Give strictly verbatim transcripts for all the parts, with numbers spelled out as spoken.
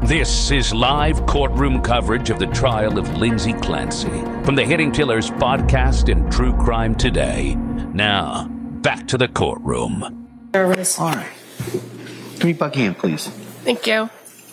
This is live courtroom coverage of the trial of Lindsay Clancy from the Hitting Killers podcast and True Crime Today. Now, back to the courtroom. Nervous. All right. Give me Buckingham, please. Thank you.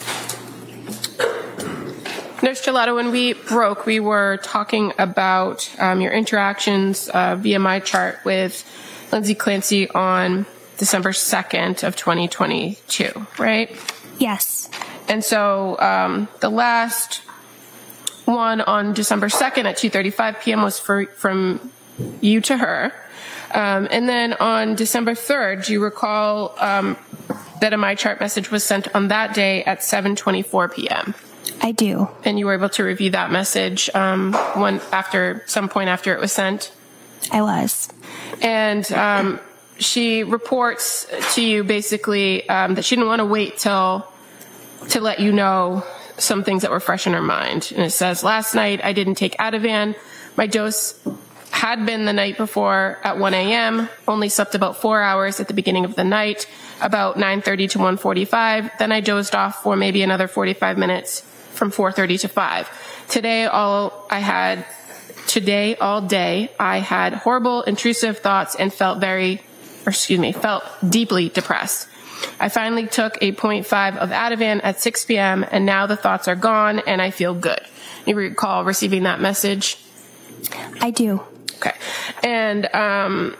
Nurse Gelato, when we broke, we were talking about um, your interactions uh, via my chart with Lindsay Clancy on December second of twenty twenty-two, right? Yes. And so um, the last one on December second at two thirty-five p.m. was for, from you to her. Um, and then on December third, do you recall um, that a My Chart message was sent on that day at seven twenty-four p.m.? I do. And you were able to review that message um, one after some point after it was sent? I was. And um, she reports to you basically um, that she didn't want to wait till to let you know some things that were fresh in her mind. And it says, last night I didn't take Ativan. My dose had been the night before at one a.m., only slept about four hours at the beginning of the night, about nine thirty to one forty-five. Then I dozed off for maybe another forty-five minutes from four thirty to five. Today, all I had, today, all day, I had horrible, intrusive thoughts and felt very, or excuse me, felt deeply depressed. I finally took a zero point five of Ativan at six p.m. and now the thoughts are gone and I feel good. You recall receiving that message? I do. Okay. And um,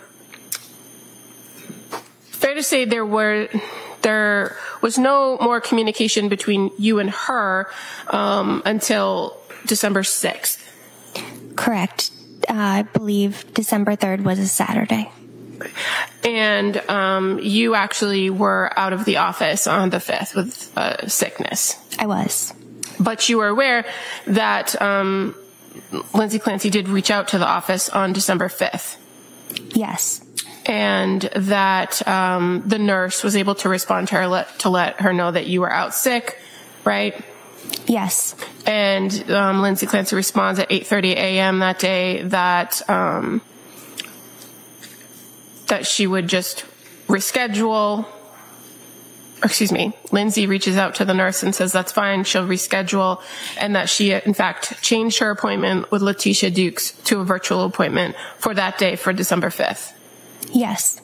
fair to say there were there was no more communication between you and her um, until December sixth. Correct. Uh, I believe December third was a Saturday. And um, you actually were out of the office on the fifth with uh, sickness. I was. But you were aware that um, Lindsay Clancy did reach out to the office on December fifth. Yes. And that um, the nurse was able to respond to her let, to let her know that you were out sick, right? Yes. And um, Lindsay Clancy responds at eight thirty a.m. that day that um, that she would just reschedule. Or excuse me, Lindsay reaches out to the nurse and says that's fine, she'll reschedule, and that she, in fact, changed her appointment with Letitia Dukes to a virtual appointment for that day, for December fifth. Yes.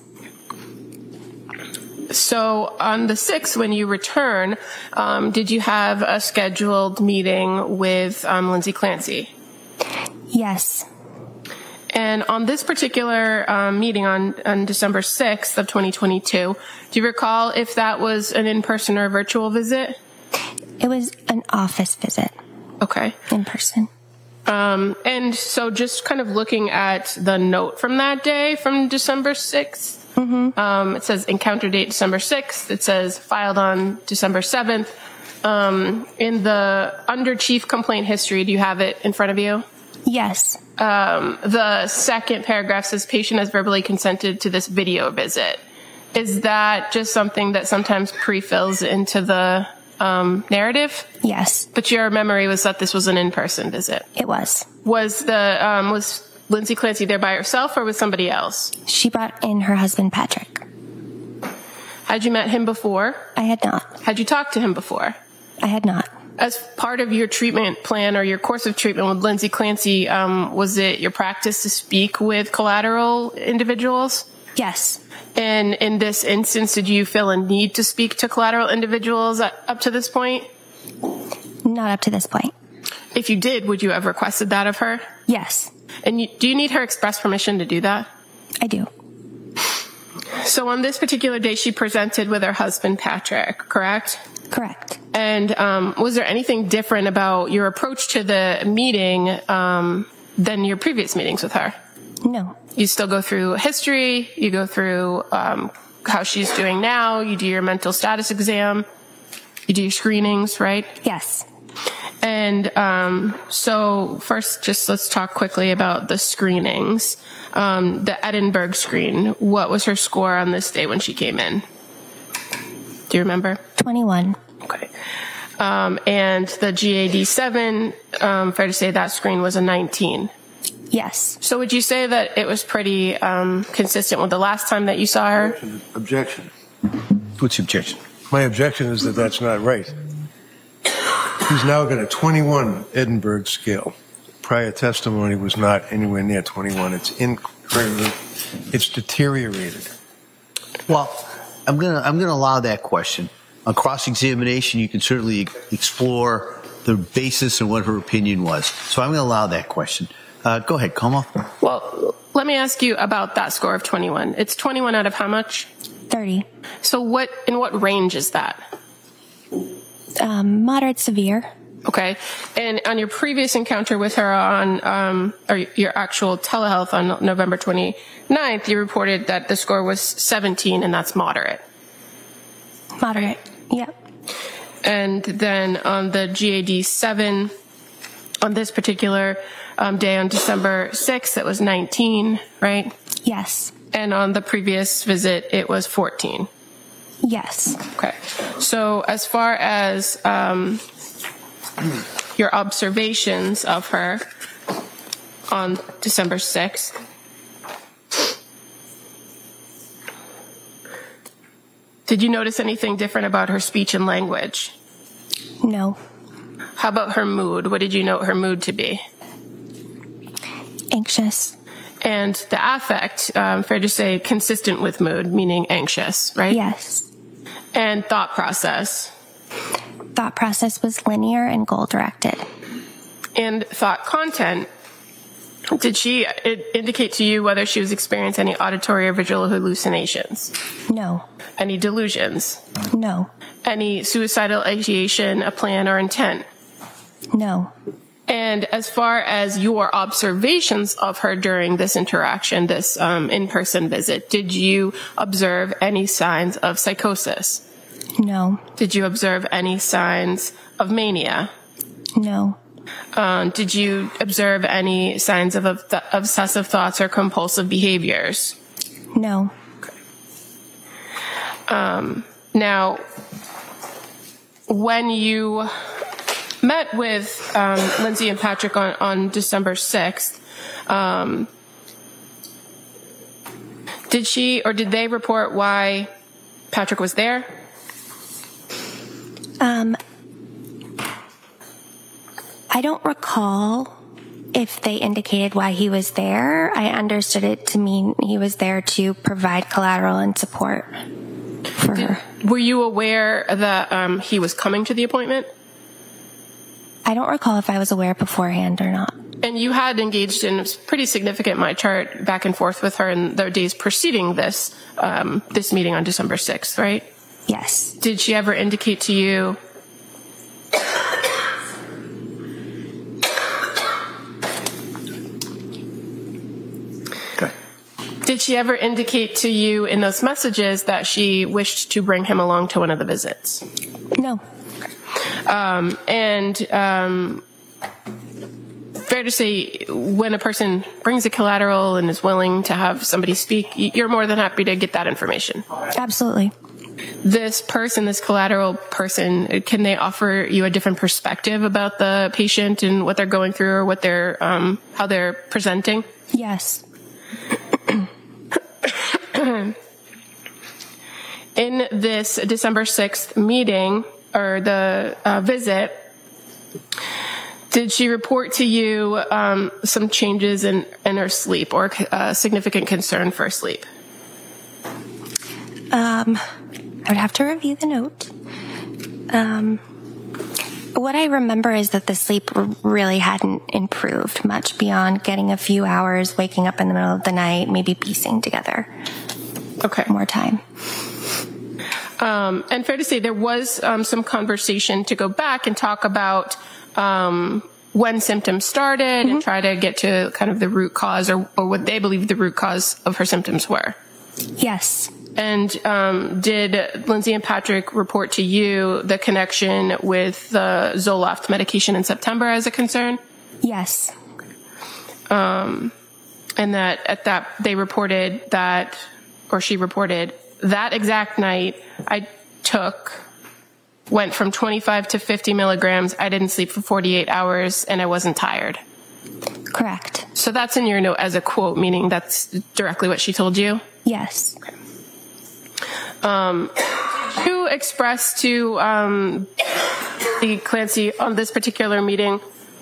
So on the sixth, when you return, um, did you have a scheduled meeting with um, Lindsay Clancy? Yes. And on this particular um, meeting on, on December sixth of twenty twenty-two, do you recall if that was an in-person or a virtual visit? It was an office visit. Okay. In person. Um, and so just kind of looking at the note from that day, from December sixth, Mm-hmm. um, it says encounter date December sixth. It says filed on December seventh. Um, in the under chief complaint history, do you have it in front of you? Yes. Um, the second paragraph says patient has verbally consented to this video visit. Is that just something that sometimes pre-fills into the um, narrative? Yes. But your memory was that this was an in-person visit. It was. Was the um, was Lindsay Clancy there by herself or with somebody else? She brought in her husband, Patrick. Had you met him before? I had not. Had you talked to him before? I had not. As part of your treatment plan or your course of treatment with Lindsay Clancy, um, was it your practice to speak with collateral individuals? Yes. And in this instance, did you feel a need to speak to collateral individuals up to this point? Not up to this point. If you did, would you have requested that of her? Yes. And you, do you need her express permission to do that? I do. So on this particular day, she presented with her husband, Patrick, correct? Correct. And um, was there anything different about your approach to the meeting um, than your previous meetings with her? No. You still go through history, you go through um, how she's doing now, you do your mental status exam, you do your screenings, right? Yes. And um, so first, just let's talk quickly about the screenings. Um, the Edinburgh screen, what was her score on this day when she came in? Do you remember? twenty-one. Okay. Um, and the G A D seven, um, fair to say that screen was a nineteen. Yes. So would you say that it was pretty um, consistent with the last time that you saw her? Objection. What's your objection? My objection is that that's not right. He's now got a twenty-one Edinburgh scale. Prior testimony was not anywhere near twenty-one. It's incredibly, it's deteriorated. Well, I'm gonna I'm gonna allow that question. On cross-examination, you can certainly explore the basis and what her opinion was. So I'm going to allow that question. Uh, go ahead, Como. Well, let me ask you about that score of twenty-one. It's twenty-one out of how much? thirty. So what, in what range is that? Um, moderate severe. Okay. And on your previous encounter with her on, um, or your actual telehealth on November twenty-ninth, you reported that the score was seventeen, and that's moderate. Moderate. Yep. And then on the G A D seven, on this particular um, day on December sixth, it was nineteen, right? Yes. And on the previous visit, it was fourteen. Yes. Okay. So as far as um, your observations of her on December sixth, did you notice anything different about her speech and language? No. How about her mood? What did you note her mood to be? Anxious. And the affect, um, fair to say, consistent with mood, meaning anxious, right? Yes. And thought process. Thought process was linear and goal-directed. And thought content. Did she indicate to you whether she was experiencing any auditory or visual hallucinations? No. Any delusions? No. Any suicidal ideation, a plan, or intent? No. And as far as your observations of her during this interaction, this um, in-person visit, did you observe any signs of psychosis? No. Did you observe any signs of mania? No. Um, did you observe any signs of ob- obsessive thoughts or compulsive behaviors? No. Um, now, when you met with um, Lindsay and Patrick on, on December sixth, um, did she or did they report why Patrick was there? Um, I don't recall if they indicated why he was there. I understood it to mean he was there to provide collateral and support for Did, her. Were you aware that um, he was coming to the appointment? I don't recall if I was aware beforehand or not. And you had engaged in a pretty significant my chart back and forth with her in the days preceding this um, this meeting on December sixth, right? Yes. Did she ever indicate to you Okay. Did she ever indicate to you in those messages that she wished to bring him along to one of the visits? No. Um, and um, fair to say, when a person brings a collateral and is willing to have somebody speak, you're more than happy to get that information. Absolutely. This person, this collateral person, can they offer you a different perspective about the patient and what they're going through or what they're, um, how they're presenting? Yes. In this December sixth meeting, or the uh, visit, did she report to you um, some changes in, in her sleep or uh, significant concern for sleep? Um, I would have to review the note. Um, what I remember is that the sleep really hadn't improved much beyond getting a few hours, waking up in the middle of the night, maybe piecing together. Okay. More time. Um, and fair to say, there was um, some conversation to go back and talk about um, when symptoms started mm-hmm. and try to get to kind of the root cause or, or what they believe the root cause of her symptoms were. Yes. And um, did Lindsay and Patrick report to you the connection with the Zoloft medication in September as a concern? Yes. Um, and that at that they reported that, or she reported, that exact night I took, went from twenty-five to fifty milligrams. I didn't sleep for forty-eight hours and I wasn't tired. Correct. So that's in your note as a quote, meaning that's directly what she told you? Yes. Okay. Um, who expressed to um, the Clancy on this particular meeting?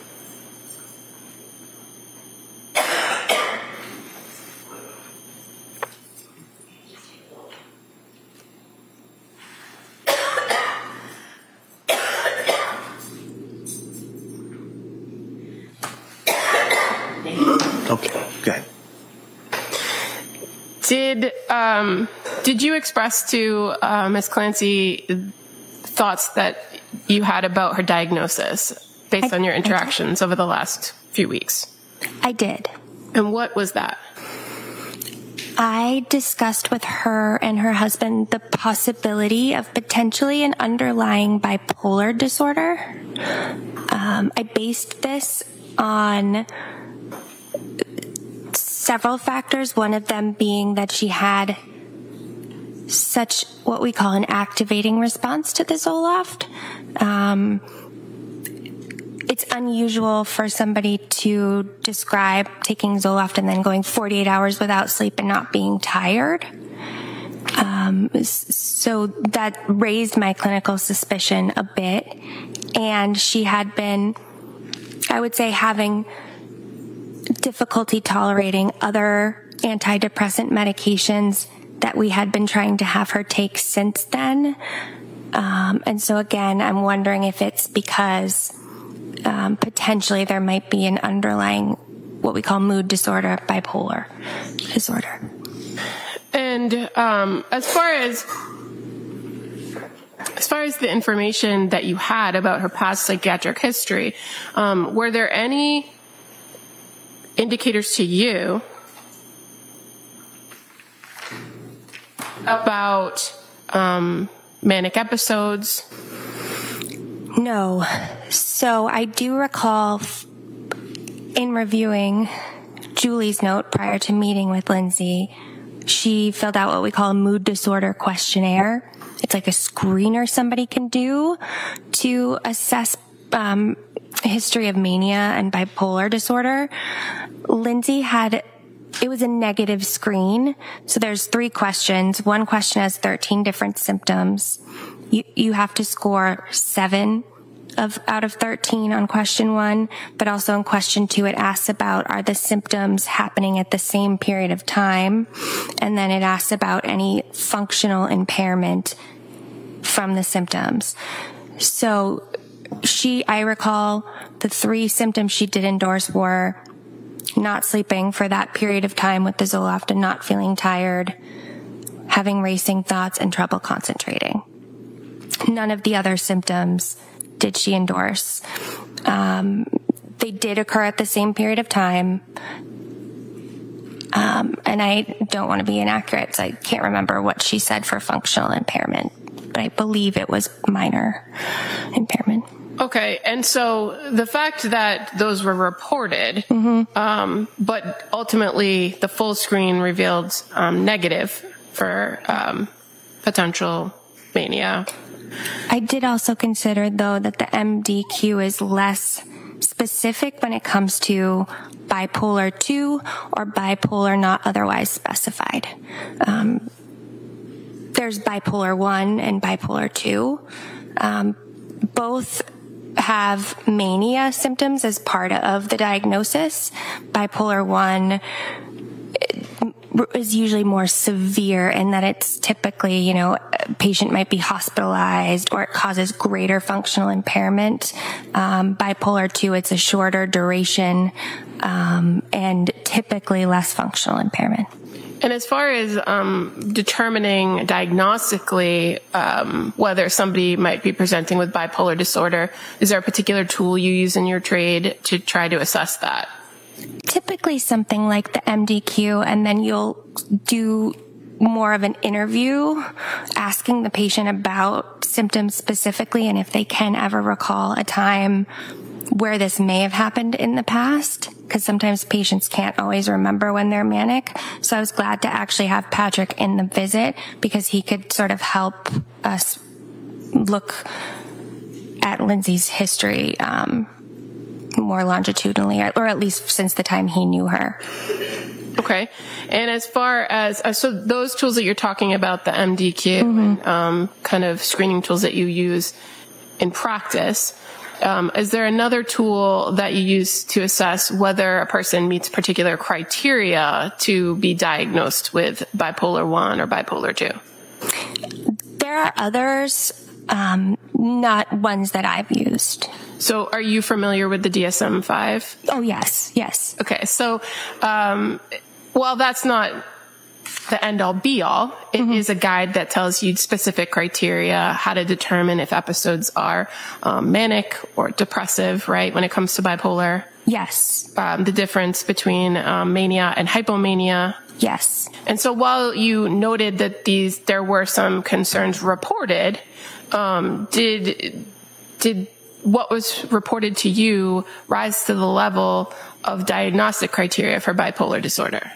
Okay, good. Did um, did you express to uh, Miz Clancy thoughts that you had about her diagnosis based I, on your interactions over the last few weeks? I did. And what was that? I discussed with her and her husband the possibility of potentially an underlying bipolar disorder. Um, I based this on several factors, one of them being that she had such what we call an activating response to the Zoloft. Um, it's unusual for somebody to describe taking Zoloft and then going forty-eight hours without sleep and not being tired. Um, so that raised my clinical suspicion a bit. And she had been, I would say, having difficulty tolerating other antidepressant medications that we had been trying to have her take since then. Um, and so again, I'm wondering if it's because um, potentially there might be an underlying, what we call mood disorder, bipolar disorder. And um, as far as as far as the information that you had about her past psychiatric history, um, were there any indicators to you about um, manic episodes? No. So I do recall f- in reviewing Julie's note prior to meeting with Lindsay, she filled out what we call a mood disorder questionnaire. It's like a screener somebody can do to assess um, history of mania and bipolar disorder. Lindsay had, it was a negative screen. So there's three questions. One question has thirteen different symptoms. You, you have to score seven of out of thirteen on question one, but also in question two, it asks about, are the symptoms happening at the same period of time? And then it asks about any functional impairment from the symptoms. So she, I recall the three symptoms she did endorse were not sleeping for that period of time with the Zoloft and not feeling tired, having racing thoughts, and trouble concentrating. None of the other symptoms did she endorse. Um, they did occur at the same period of time. Um, and I don't want to be inaccurate, so I can't remember what she said for functional impairment, but I believe it was minor impairment. Okay, and so the fact that those were reported, mm-hmm. um, but ultimately the full screen revealed um, negative for um, potential mania. I did also consider, though, that the M D Q is less specific when it comes to bipolar two or bipolar not otherwise specified. Um, there's bipolar one and bipolar two. Um, both have mania symptoms as part of the diagnosis. Bipolar one is usually more severe in that it's typically, you know, a patient might be hospitalized or it causes greater functional impairment. Um, bipolar two, it's a shorter duration um, and typically less functional impairment. And as far as um, determining diagnostically um, whether somebody might be presenting with bipolar disorder, is there a particular tool you use in your trade to try to assess that? Typically something like the M D Q, and then you'll do more of an interview asking the patient about symptoms specifically and if they can ever recall a time where this may have happened in the past, because sometimes patients can't always remember when they're manic. So I was glad to actually have Patrick in the visit because he could sort of help us look at Lindsay's history um, more longitudinally, or at least since the time he knew her. Okay. And as far as, uh, so those tools that you're talking about, the M D Q, mm-hmm. and um, kind of screening tools that you use, in practice. Um, is there another tool that you use to assess whether a person meets particular criteria to be diagnosed with bipolar one or bipolar two? There are others, um, not ones that I've used. So are you familiar with the D S M five? Oh, yes, yes. Okay, so um, while that's not the end-all be-all, it mm-hmm. is a guide that tells you specific criteria, how to determine if episodes are um, manic or depressive, right, when it comes to bipolar. Yes. Um, the difference between um, mania and hypomania. Yes. And so while you noted that these there were some concerns reported, um, did did what was reported to you rise to the level of diagnostic criteria for bipolar disorder?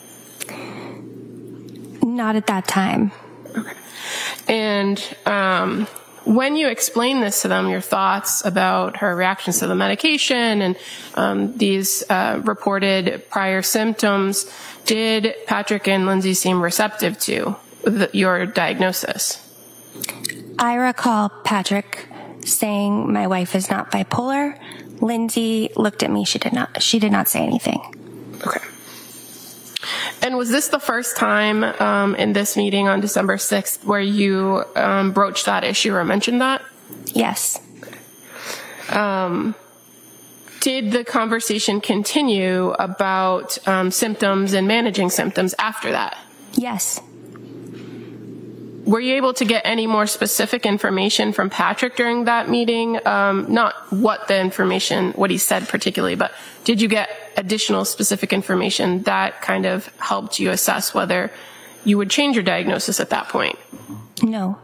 Not at that time. Okay. And um, when you explained this to them, your thoughts about her reactions to the medication and um, these uh, reported prior symptoms, did Patrick and Lindsay seem receptive to the, your diagnosis? I recall Patrick saying, "My wife is not bipolar." Lindsay looked at me. She did not. She did not say anything. Okay. And was this the first time um, in this meeting on December sixth where you um, broached that issue or mentioned that? Yes. Um, did the conversation continue about um, symptoms and managing symptoms after that? Yes. Were you able to get any more specific information from Patrick during that meeting? Um, not what the information, what he said particularly, but did you get additional specific information that kind of helped you assess whether you would change your diagnosis at that point? No.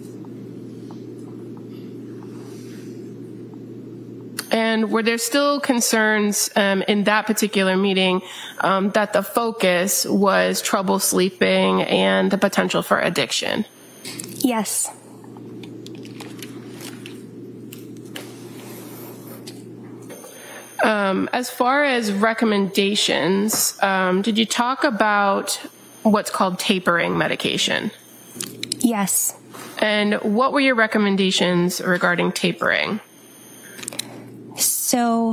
And were there still concerns um, in that particular meeting um, that the focus was trouble sleeping and the potential for addiction? Yes. Um, as far as recommendations, um, did you talk about what's called tapering medication? Yes. And what were your recommendations regarding tapering? So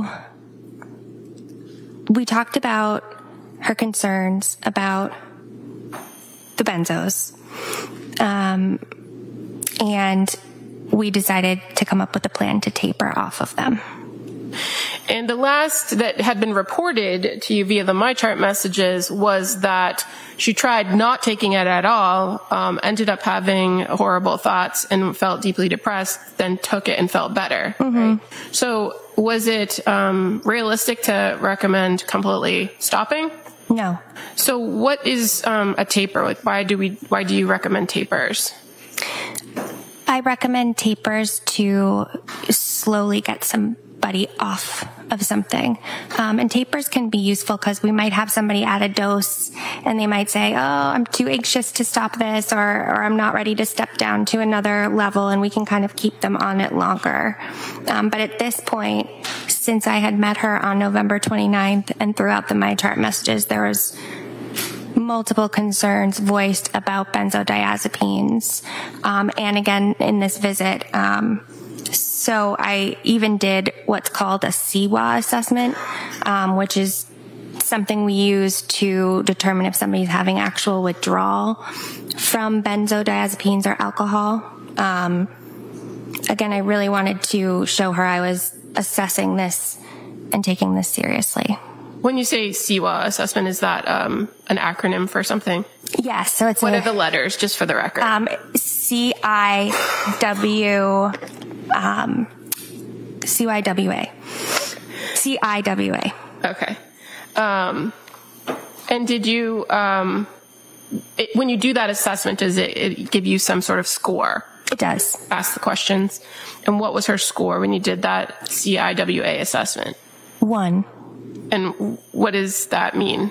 we talked about her concerns about the benzos. Um, and we decided to come up with a plan to taper off of them. And the last that had been reported to you via the MyChart messages was that she tried not taking it at all, um, ended up having horrible thoughts and felt deeply depressed, then took it and felt better. Mm-hmm. Right? So was it um, realistic to recommend completely stopping? No. So what is um, a taper? Like, why do we? Why do you recommend tapers? I recommend tapers to slowly get somebody off of something. Um, and tapers can be useful because we might have somebody at a dose and they might say, oh, I'm too anxious to stop this, or, or I'm not ready to step down to another level, and we can kind of keep them on it longer. Um, but at this point, since I had met her on November twenty-ninth and throughout the MyChart messages, there was multiple concerns voiced about benzodiazepines. Um, and again, in this visit, um, so I even did what's called a C W A assessment, um, which is something we use to determine if somebody's having actual withdrawal from benzodiazepines or alcohol. Um, again, I really wanted to show her I was assessing this and taking this seriously. When you say C W A assessment, is that um, an acronym for something? Yes. So it's what a, are the letters, just for the record? Um, C I W, um, C Y W A. C I W A. Okay. Um, and did you, um, it, when you do that assessment, does it, it give you some sort of score? It does. Ask the questions. And what was her score when you did that C I W A assessment? One. And what does that mean?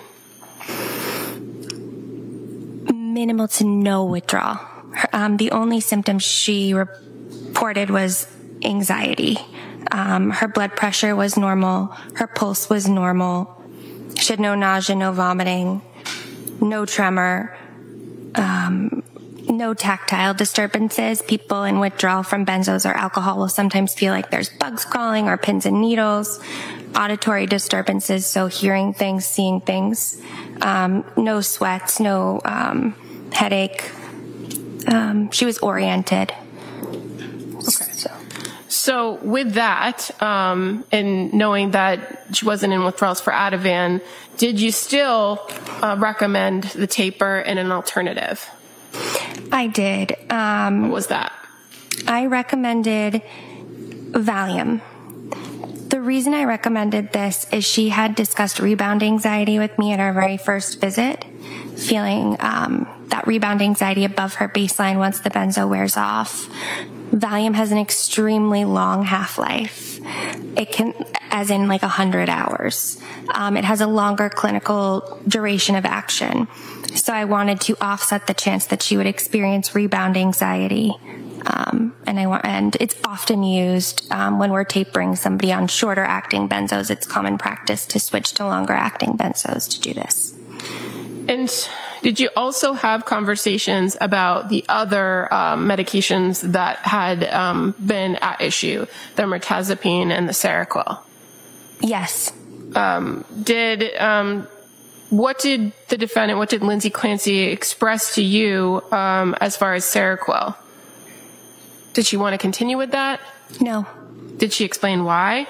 Minimal to no withdrawal. Her, um, the only symptom she reported was anxiety. Um, her blood pressure was normal. Her pulse was normal. She had no nausea, no vomiting, no tremor, um, no tactile disturbances. People in withdrawal from benzos or alcohol will sometimes feel like there's bugs crawling or pins and needles. Auditory disturbances, so hearing things, seeing things. Um, no sweats, no um, headache. Um, she was oriented. Okay. So. So with that, um, and knowing that she wasn't in withdrawals for Ativan, did you still uh, recommend the taper and an alternative? I did. Um, what was that? I recommended Valium. The reason I recommended this is she had discussed rebound anxiety with me at our very first visit, feeling um, that rebound anxiety above her baseline once the benzo wears off. Valium has an extremely long half-life. It can, as in like one hundred hours. Um, it has a longer clinical duration of action. So I wanted to offset the chance that she would experience rebound anxiety. Um, and I want, and it's often used um, when we're tapering somebody on shorter acting benzos. It's common practice to switch to longer acting benzos to do this. And did you also have conversations about the other um, medications that had um, been at issue, the mirtazapine and the Seroquel? Yes. Um, did um, what did the defendant, what did Lindsay Clancy express to you um, as far as Seroquel? Did she want to continue with that? No. Did she explain why?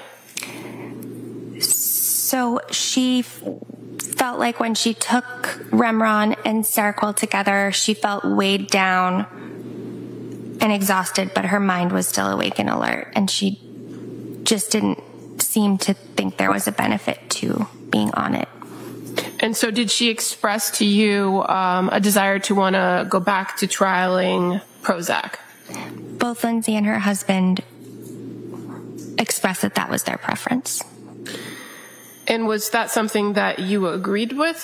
So she f- felt like when she took Remeron and Seroquel together, she felt weighed down and exhausted, but her mind was still awake and alert. And she just didn't seem to think there was a benefit to being on it. And so did she express to you um, a desire to want to go back to trialing Prozac? Both Lindsay and her husband expressed that that was their preference. And was that something that you agreed with?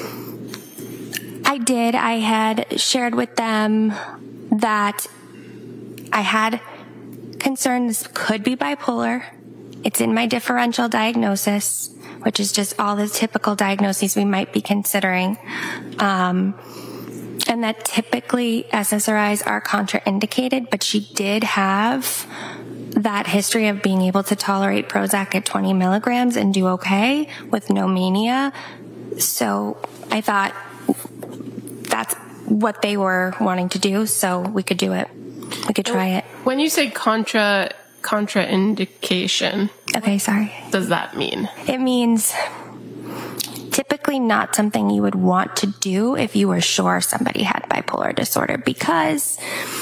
I did. I had shared with them that I had concern this could be bipolar. It's in my differential diagnosis, which is just all the typical diagnoses we might be considering. Um, and that typically S S R Is are contraindicated, but she did have that history of being able to tolerate Prozac at twenty milligrams and do okay with no mania. So I thought that's what they were wanting to do, so we could do it. We could try it. When you say contra contraindication, okay, sorry. What does that mean? It means typically not something you would want to do if you were sure somebody had bipolar disorder, because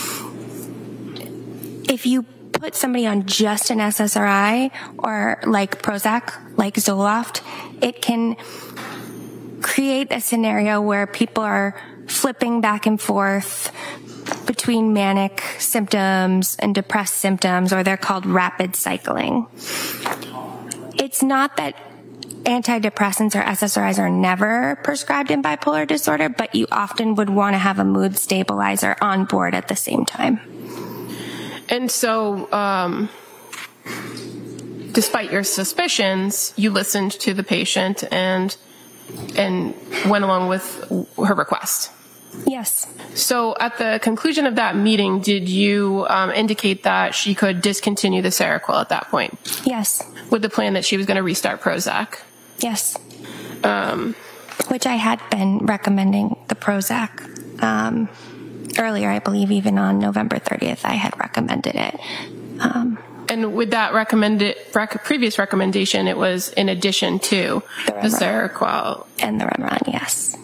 if you put somebody on just an S S R I or like Prozac, like Zoloft, it can create a scenario where people are flipping back and forth between manic symptoms and depressed symptoms, or they're called rapid cycling. It's not that antidepressants or S S R Is are never prescribed in bipolar disorder, but you often would want to have a mood stabilizer on board at the same time. And so, um, despite your suspicions, you listened to the patient and and went along with her request. Yes. So at the conclusion of that meeting, did you um, indicate that she could discontinue the Seroquel at that point? Yes. With the plan that she was going to restart Prozac? Yes. Um, Which I had been recommending the Prozac. Um, earlier, I believe even on November thirtieth, I had recommended it. Um, and with that recommended rec- previous recommendation, it was in addition to the, the Seroquel. And the Remeron, yes.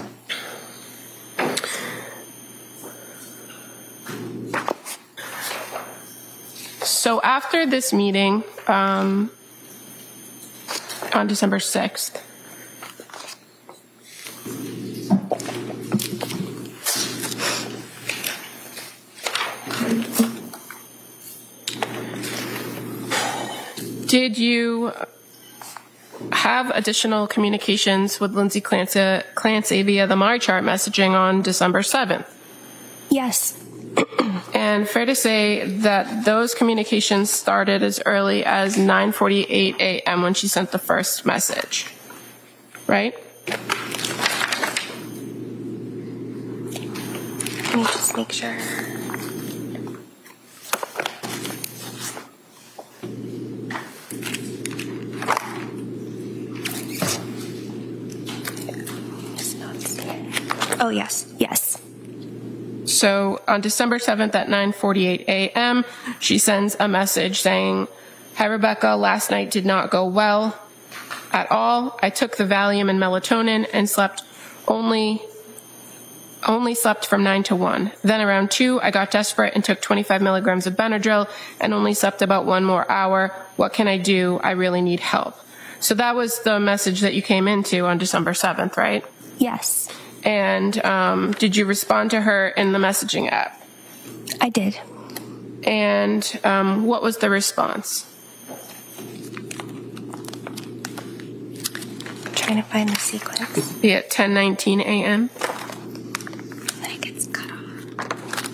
So after this meeting, um, on December sixth, did you have additional communications with Lindsay Clancy, Clancy via the MyChart messaging on December seventh? Yes. And fair to say that those communications started as early as nine forty-eight a.m. when she sent the first message, right? Let me just make sure. Oh, yes, yes. So on December seventh at nine forty-eight a.m., she sends a message saying, "Hi, Rebecca, last night did not go well at all. I took the Valium and melatonin and slept only, only slept from nine to one. Then around two, I got desperate and took twenty-five milligrams of Benadryl and only slept about one more hour. What can I do? I really need help." So that was the message that you came into on December seventh, right? Yes. And um, did you respond to her in the messaging app? I did. And um, what was the response? I'm trying to find the sequence. Yeah, ten nineteen a.m. Then it gets cut off.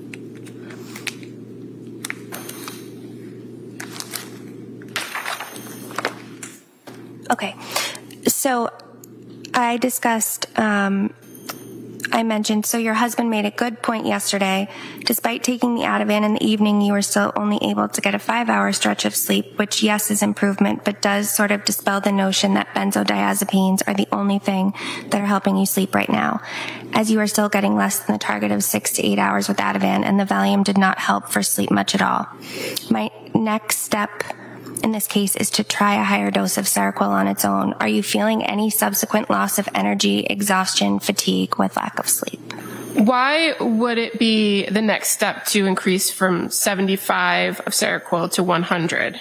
Okay. So I discussed, um, I mentioned, so your husband made a good point yesterday. Despite taking the Ativan in the evening, you were still only able to get a five-hour stretch of sleep, which, yes, is improvement, but does sort of dispel the notion that benzodiazepines are the only thing that are helping you sleep right now, as you are still getting less than the target of six to eight hours with Ativan, and the Valium did not help for sleep much at all. My next step in this case is to try a higher dose of Seroquel on its own. Are you feeling any subsequent loss of energy, exhaustion, fatigue with lack of sleep? Why would it be the next step to increase from seventy-five of Seroquel to one hundred?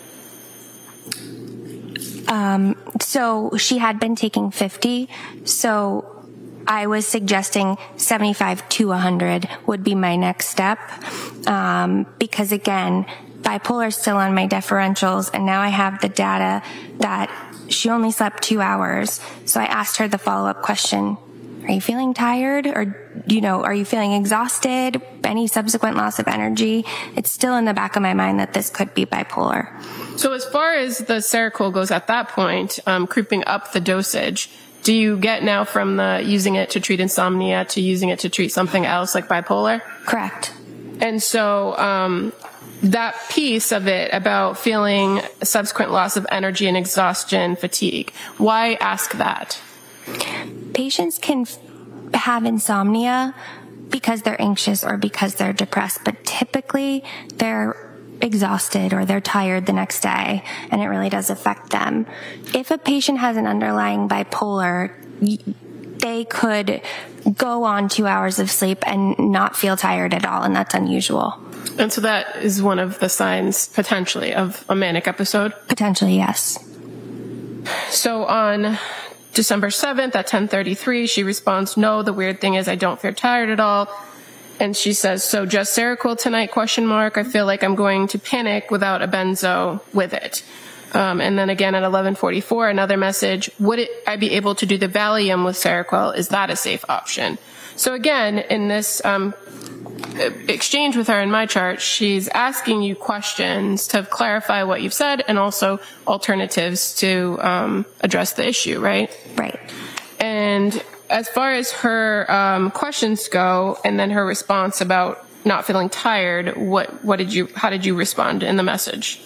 Um, so she had been taking fifty, so I was suggesting seventy-five to one hundred would be my next step, um, because again, bipolar is still on my differentials, and now I have the data that she only slept two hours. So I asked her the follow-up question, are you feeling tired? Or, you know, are you feeling exhausted? Any subsequent loss of energy? It's still in the back of my mind that this could be bipolar. So as far as the Seroquel goes at that point, um, creeping up the dosage, do you get now from the using it to treat insomnia to using it to treat something else like bipolar? Correct. And so, um, that piece of it about feeling subsequent loss of energy and exhaustion, fatigue, why ask that? Patients can f- have insomnia because they're anxious or because they're depressed, but typically they're exhausted or they're tired the next day, and it really does affect them. If a patient has an underlying bipolar, they could go on two hours of sleep and not feel tired at all, and that's unusual. And so that is one of the signs, potentially, of a manic episode? Potentially, yes. So on December seventh at ten thirty-three, she responds, "No, the weird thing is I don't feel tired at all." And she says, "So just Seroquel tonight, question mark. I feel like I'm going to panic without a benzo with it." Um, and then again at eleven forty-four, another message, "Would it, I be able to do the Valium with Seroquel? Is that a safe option?" So again, in this um, exchange with her in my chart, she's asking you questions to clarify what you've said and also alternatives to um, address the issue, right? Right. And as far as her um, questions go, and then her response about not feeling tired, what what did you how did you respond in the message?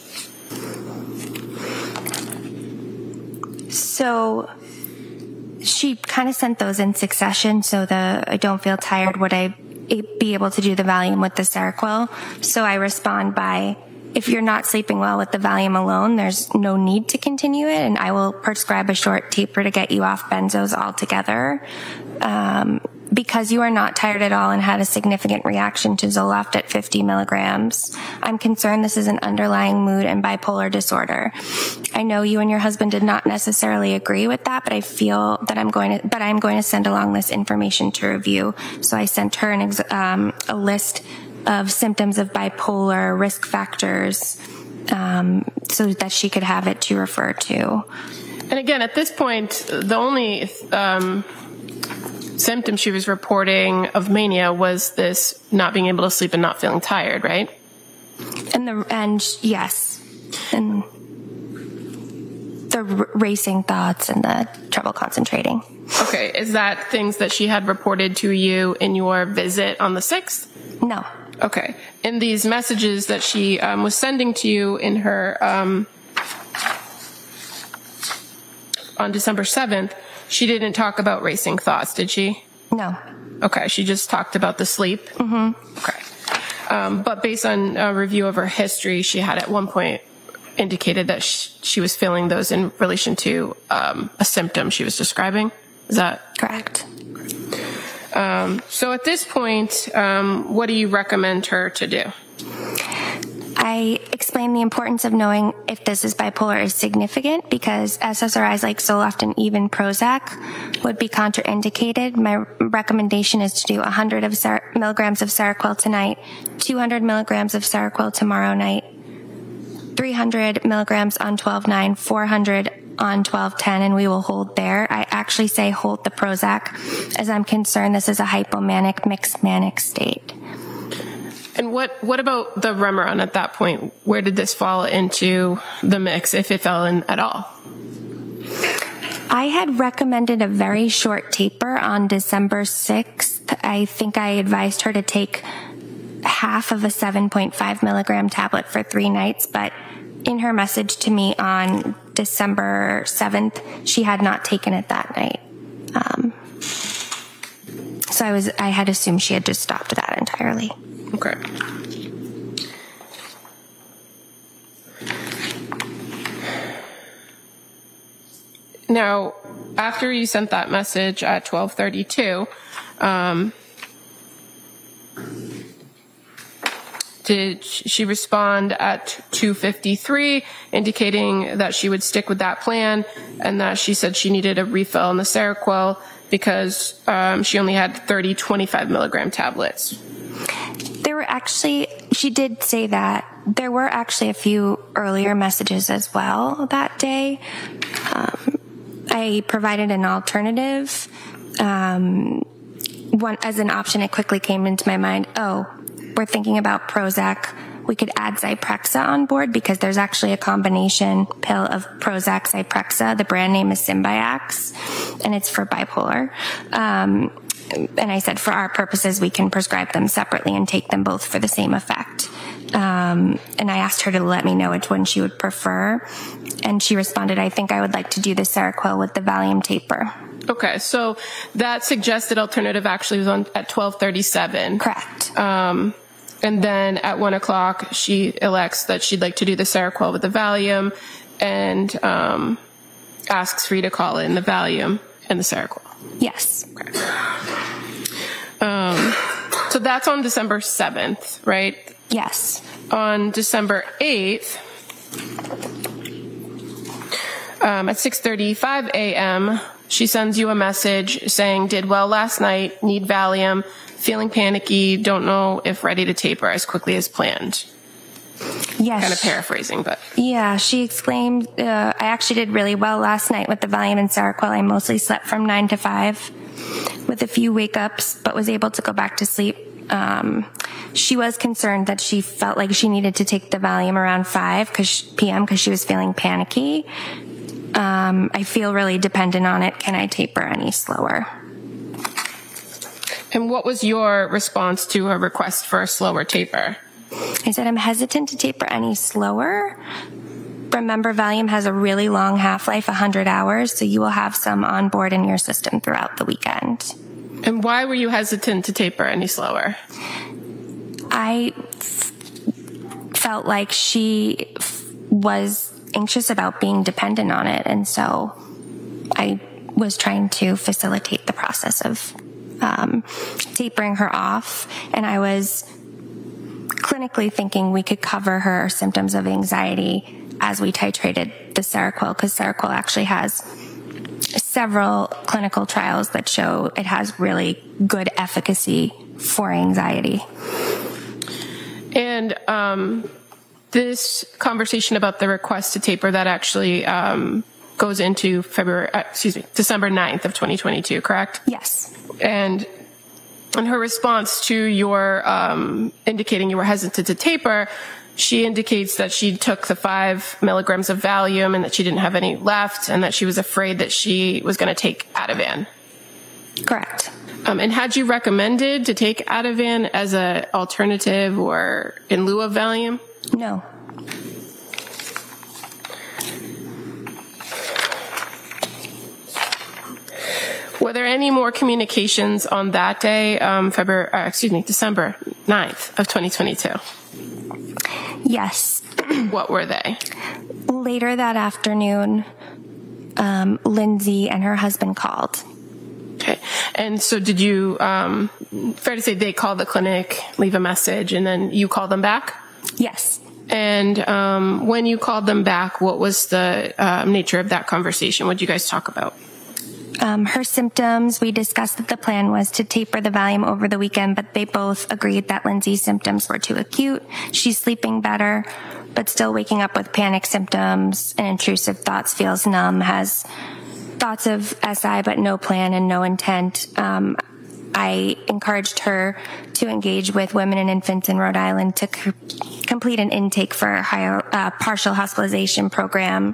So she kind of sent those in succession. So the I don't feel tired, would I be able to do the Valium with the Seroquel? So I respond by, if you're not sleeping well with the Valium alone, there's no need to continue it, and I will prescribe a short taper to get you off benzos altogether. Um, because you are not tired at all and had a significant reaction to Zoloft at fifty milligrams, I'm concerned this is an underlying mood and bipolar disorder. I know you and your husband did not necessarily agree with that, but I feel that I'm going to, but I'm going to send along this information to review. So I sent her an ex- um, a list of symptoms of bipolar, risk factors, um, so that she could have it to refer to. And again, at this point, the only um, symptom she was reporting of mania was this not being able to sleep and not feeling tired, right? And the and yes, and the r- racing thoughts and the trouble concentrating. Okay. Is that things that she had reported to you in your visit on the sixth? No. Okay. In these messages that she um, was sending to you in her, um, on December seventh, she didn't talk about racing thoughts, did she? No. Okay. She just talked about the sleep? Mm-hmm. Okay. Um, but based on a review of her history, she had at one point indicated that she, she was feeling those in relation to um, a symptom she was describing. Is that correct? Um, so at this point, um, what do you recommend her to do? I explained the importance of knowing if this is bipolar is significant because S S R Is like Zoloft and even Prozac would be contraindicated. My recommendation is to do one hundred of Ser- milligrams of Seroquel tonight, two hundred milligrams of Seroquel tomorrow night, three hundred milligrams on twelve nine, four hundred on twelve ten, and we will hold there. I actually say hold the Prozac as I'm concerned this is a hypomanic mixed manic state. And what, what about the Remeron at that point? Where did this fall into the mix, if it fell in at all? I had recommended a very short taper on December sixth. I think I advised her to take half of a seven point five milligram tablet for three nights, but in her message to me on December seventh, she had not taken it that night. Um, so I was, I had assumed she had just stopped that entirely. Okay. Now, after you sent that message at twelve thirty-two, um, did she respond at two fifty-three, indicating that she would stick with that plan and that she said she needed a refill on the Seroquel because um, she only had thirty twenty-five milligram tablets? There were actually, she did say that. There were actually a few earlier messages as well that day. Um, I provided an alternative. Um, one as an option, it quickly came into my mind, oh, we're thinking about Prozac. We could add Zyprexa on board because there's actually a combination pill of Prozac, Zyprexa. The brand name is Symbyax, and it's for bipolar. Um, and I said, for our purposes, we can prescribe them separately and take them both for the same effect. Um, and I asked her to let me know which one she would prefer. And she responded, I think I would like to do the Seroquel with the Valium taper. Okay, so that suggested alternative actually was on at twelve thirty-seven. Correct. Um, and then at one o'clock, she elects that she'd like to do the Seroquel with the Valium and um, asks for you to call in the Valium and the Seroquel. Yes. Okay. Um, so that's on December seventh, right? Yes. On December eighth, um, at six thirty-five a.m., she sends you a message saying, did well last night, need Valium, feeling panicky, don't know if ready to taper as quickly as planned. Yes. Kind of paraphrasing, but. Yeah, she exclaimed, uh, I actually did really well last night with the Valium and Seroquel. I mostly slept from nine to five with a few wake-ups, but was able to go back to sleep. Um, she was concerned that she felt like she needed to take the Valium around five p m because she was feeling panicky. Um, I feel really dependent on it. Can I taper any slower? And what was your response to her request for a slower taper? I said, I'm hesitant to taper any slower. Remember, Valium has a really long half-life, one hundred hours, so you will have some on board in your system throughout the weekend. And why were you hesitant to taper any slower? I f- felt like she f- was anxious about being dependent on it, and so I was trying to facilitate the process of um, tapering her off, and I was clinically thinking we could cover her symptoms of anxiety as we titrated the Seroquel, because Seroquel actually has several clinical trials that show it has really good efficacy for anxiety. And um, this conversation about the request to taper, that actually um, goes into February, uh, excuse me, December ninth of twenty twenty-two, correct? Yes. And in her response to your um, indicating you were hesitant to taper, she indicates that she took the five milligrams of Valium and that she didn't have any left and that she was afraid that she was going to take Ativan. Correct. Um, and had you recommended to take Ativan as an alternative or in lieu of Valium? No. Were there any more communications on that day, um, February, uh, excuse me, December ninth of twenty twenty-two? Yes. What were they? Later that afternoon, um, Lindsay and her husband called. Okay. And so did you, um, fair to say they called the clinic, leave a message, and then you called them back? Yes. And um, when you called them back, what was the uh, nature of that conversation? What did you guys talk about? Um, her symptoms, we discussed that the plan was to taper the Valium over the weekend, but they both agreed that Lindsay's symptoms were too acute. She's sleeping better, but still waking up with panic symptoms and intrusive thoughts, feels numb, has thoughts of S I, but no plan and no intent. Um, I encouraged her to engage with women and infants in Rhode Island to c- complete an intake for a higher, uh, partial hospitalization program.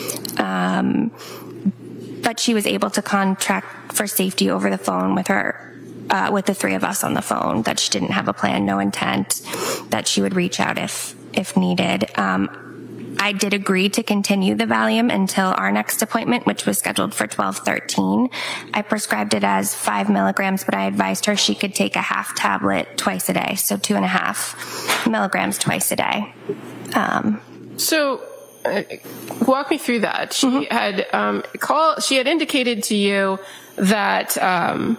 Um, but she was able to contract for safety over the phone with her, uh, with the three of us on the phone, that she didn't have a plan, no intent, that she would reach out if, if needed. Um, I did agree to continue the Valium until our next appointment, which was scheduled for twelve thirteen. I prescribed it as five milligrams, but I advised her she could take a half tablet twice a day, so two and a half milligrams twice a day. Um, so uh, walk me through that. She mm-hmm. had um, call. She had indicated to you that um,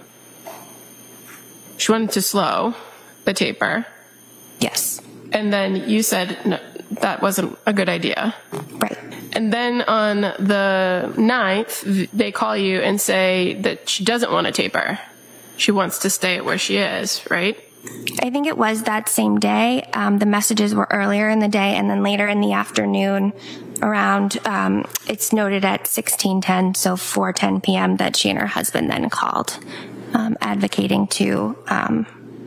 she wanted to slow the taper. Yes. And then you said no, that wasn't a good idea. Right. And then on the ninth, they call you and say that she doesn't want to taper. She wants to stay where she is, right? I think it was that same day. Um, the messages were earlier in the day, and then later in the afternoon around, um, it's noted at sixteen ten, so four ten p.m., that she and her husband then called, um, advocating to um,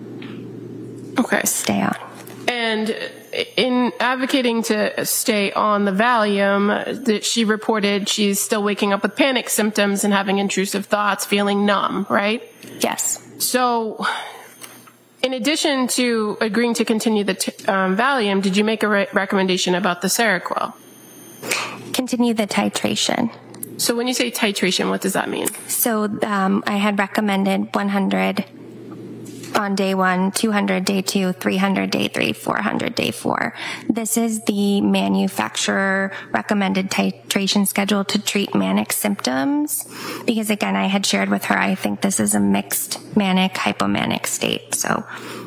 okay. stay on. And in advocating to stay on the Valium, that she reported she's still waking up with panic symptoms and having intrusive thoughts, feeling numb, right? Yes. So in addition to agreeing to continue the t- um, Valium, did you make a re- recommendation about the Seroquel? Continue the titration. So when you say titration, what does that mean? So um, I had recommended one hundred on day one, two hundred day two, three hundred day three, four hundred day four. This is the manufacturer recommended titration schedule to treat manic symptoms. Because again, I had shared with her, I think this is a mixed manic, hypomanic state. So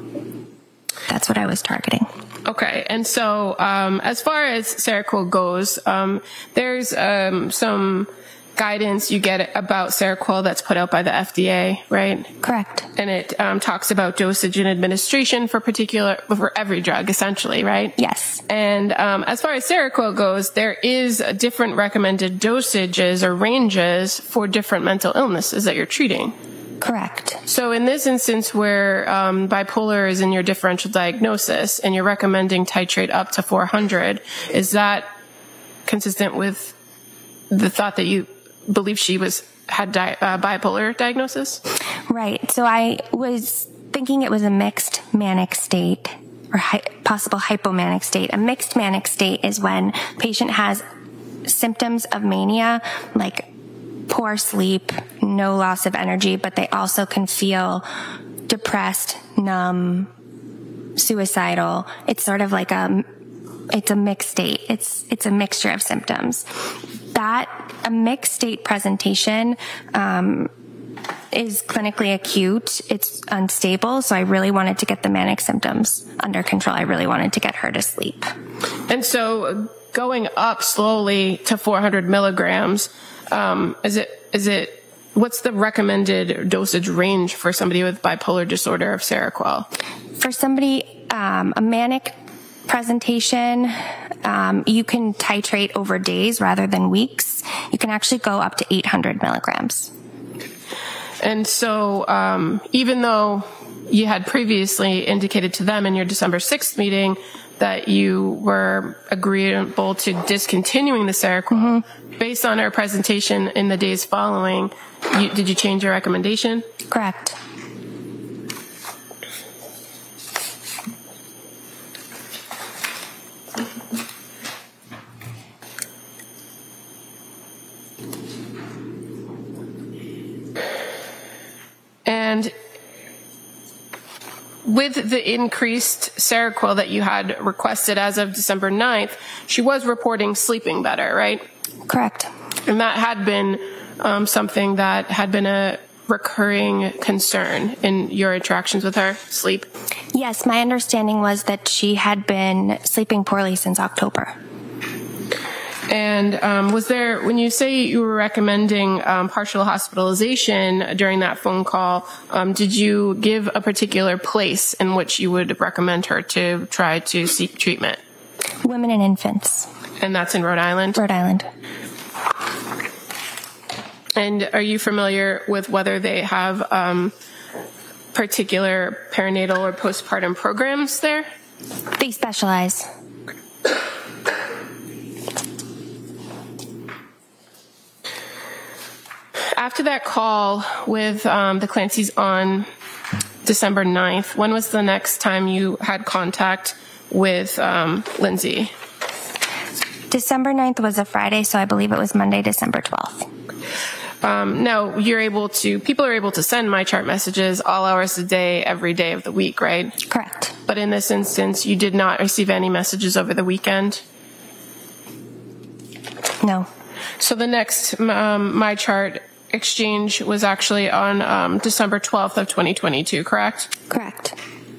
that's what I was targeting. Okay. And so, um, as far as Seroquel goes, um, there's, um, some guidance you get about Seroquel that's put out by the F D A, right? Correct. And it um, talks about dosage and administration for particular, for every drug, essentially, right? Yes. And um, as far as Seroquel goes, there is different recommended dosages or ranges for different mental illnesses that you're treating. Correct. So in this instance where um, bipolar is in your differential diagnosis and you're recommending titrate up to four hundred, is that consistent with the thought that you believe she was had di- uh, bipolar diagnosis? Right. So I was thinking it was a mixed manic state or hi- possible hypomanic state. A mixed manic state is when patient has symptoms of mania, like poor sleep, no loss of energy, but they also can feel depressed, numb, suicidal. It's sort of like a It's a mixed state. It's it's a mixture of symptoms. That a mixed state presentation um, is clinically acute. It's unstable. So I really wanted to get the manic symptoms under control. I really wanted to get her to sleep. And so going up slowly to four hundred milligrams, um, is it is it what's the recommended dosage range for somebody with bipolar disorder of Seroquel? For somebody um, a manic presentation, um, you can titrate over days rather than weeks. You can actually go up to eight hundred milligrams. And so um, even though you had previously indicated to them in your December sixth meeting that you were agreeable to discontinuing the Seroquel, mm-hmm. based on our presentation in the days following, you, did you change your recommendation? Correct. And with the increased Seroquel that you had requested as of December ninth, she was reporting sleeping better, right? Correct. And that had been um, something that had been a recurring concern in your interactions with her, sleep? Yes, my understanding was that she had been sleeping poorly since October. And um, was there, when you say you were recommending um, partial hospitalization during that phone call, um, did you give a particular place in which you would recommend her to try to seek treatment? Women and infants. And that's in Rhode Island? Rhode Island. And are you familiar with whether they have um, particular perinatal or postpartum programs there? They specialize. After that call with um, the Clancy's on December ninth, when was the next time you had contact with um, Lindsay? December ninth was a Friday, so I believe it was Monday, December twelfth. Um, now, you're able to, people are able to send MyChart messages all hours of the day, every day of the week, right? Correct. But in this instance, you did not receive any messages over the weekend? No. So the next um, MyChart exchange was actually on um, December twelfth of twenty twenty-two, correct? Correct.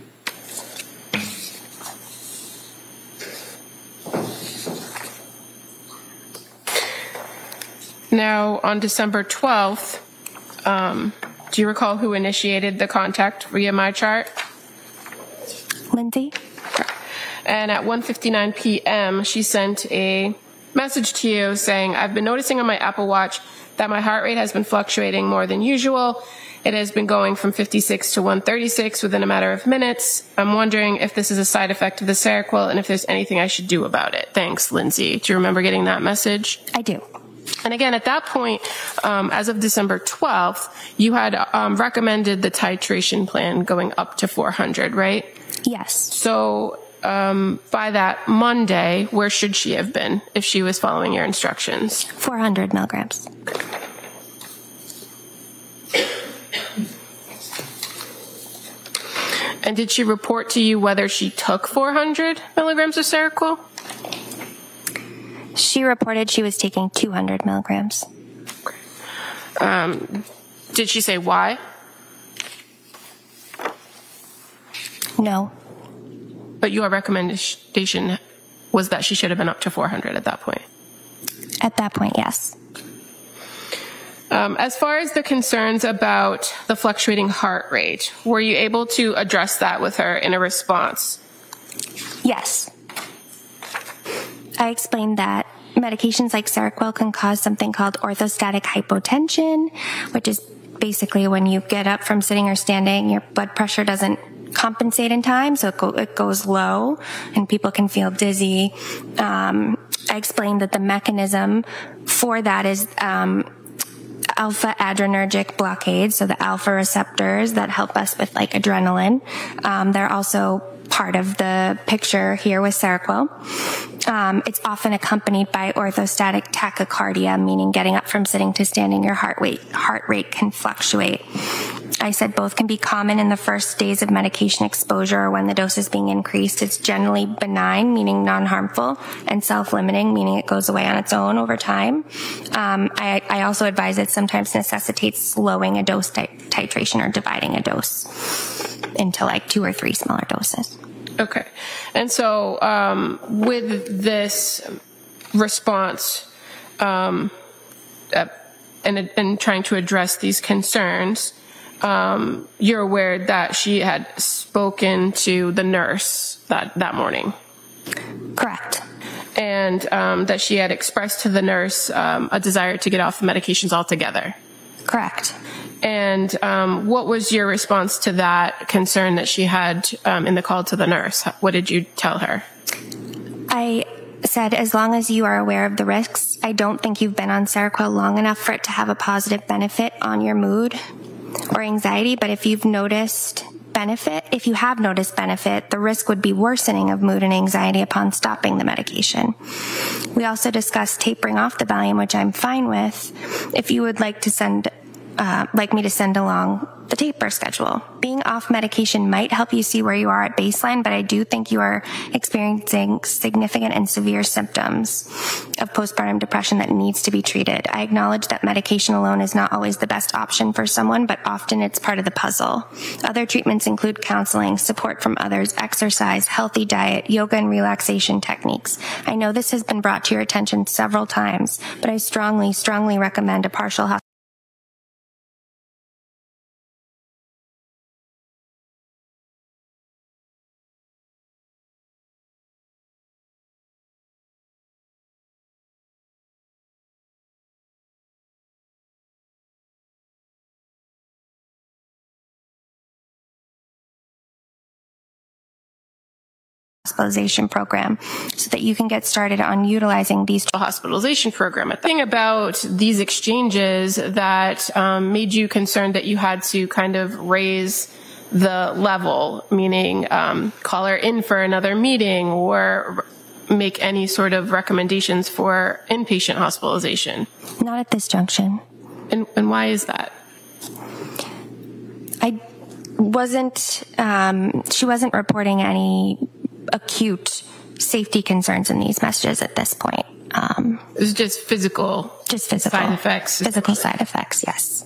Now, on December twelfth, um, do you recall who initiated the contact via MyChart? Lindsay? And at one fifty-nine p.m., she sent a message to you saying, I've been noticing on my Apple Watch that my heart rate has been fluctuating more than usual. It has been going from fifty-six to one thirty-six within a matter of minutes. I'm wondering if this is a side effect of the Seroquel and if there's anything I should do about it. Thanks, Lindsay. Do you remember getting that message? I do. And again, at that point, um, as of December twelfth, you had um, recommended the titration plan going up to four hundred, right? Yes. So um, by that Monday, where should she have been if she was following your instructions? four hundred milligrams. And did she report to you whether she took four hundred milligrams of Seroquel? She reported she was taking two hundred milligrams. Um, did she say why? No. But your recommendation was that she should have been up to four hundred at that point. At that point, yes. Um, as far as the concerns about the fluctuating heart rate, were you able to address that with her in a response? Yes. I explained that medications like Seroquel can cause something called orthostatic hypotension, which is basically when you get up from sitting or standing, your blood pressure doesn't compensate in time, so it, go, it goes low and people can feel dizzy. Um, I explained that the mechanism for that is um, alpha adrenergic blockade, so the alpha receptors that help us with like adrenaline. Um, they're also part of the picture here with Seroquel. Um, it's often accompanied by orthostatic tachycardia, meaning getting up from sitting to standing, your heart rate, heart rate can fluctuate. I said both can be common in the first days of medication exposure or when the dose is being increased. It's generally benign, meaning non-harmful, and self-limiting, meaning it goes away on its own over time. Um, I, I also advise it sometimes necessitates slowing a dose tit- titration or dividing a dose into like two or three smaller doses. Okay. And so um, with this response um, uh, and, and trying to address these concerns, um, you're aware that she had spoken to the nurse that, that morning? Correct. And um, that she had expressed to the nurse um, a desire to get off the medications altogether? Correct. And um, what was your response to that concern that she had um, in the call to the nurse? What did you tell her? I said, as long as you are aware of the risks, I don't think you've been on Seroquel long enough for it to have a positive benefit on your mood or anxiety. But if you've noticed benefit, if you have noticed benefit, the risk would be worsening of mood and anxiety upon stopping the medication. We also discussed tapering off the Valium, which I'm fine with, if you would like to send, uh, like me to send along the taper schedule. Being off medication might help you see where you are at baseline, but I do think you are experiencing significant and severe symptoms of postpartum depression that needs to be treated. I acknowledge that medication alone is not always the best option for someone, but often it's part of the puzzle. Other treatments include counseling, support from others, exercise, healthy diet, yoga, and relaxation techniques. I know this has been brought to your attention several times, but I strongly, strongly recommend a partial hospital hospitalization program so that you can get started on utilizing these hospitalization program. The thing about these exchanges that um, made you concerned that you had to kind of raise the level, meaning um, call her in for another meeting or make any sort of recommendations for inpatient hospitalization? Not at this junction. And, and why is that? I wasn't, um, she wasn't reporting any acute safety concerns in these messages at this point. Um, It's just physical, just physical side effects. Physical side effects, yes.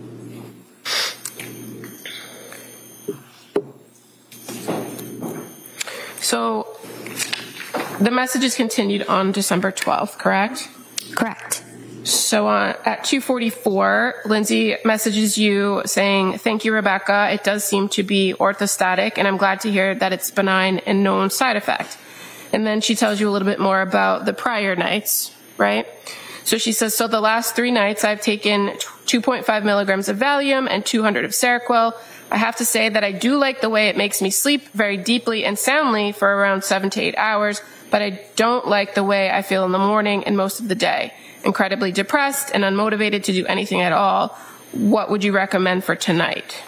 So the messages continued on December twelfth, correct? Correct. So uh, at two forty-four, Lindsay messages you saying, "Thank you, Rebecca. It does seem to be orthostatic, and I'm glad to hear that it's benign and known side effect." And then she tells you a little bit more about the prior nights, right? So she says, "So the last three nights I've taken two point five milligrams of Valium and two hundred of Seroquel. I have to say that I do like the way it makes me sleep very deeply and soundly for around seven to eight hours, but I don't like the way I feel in the morning and most of the day. Incredibly depressed and unmotivated to do anything at all. What would you recommend for tonight?"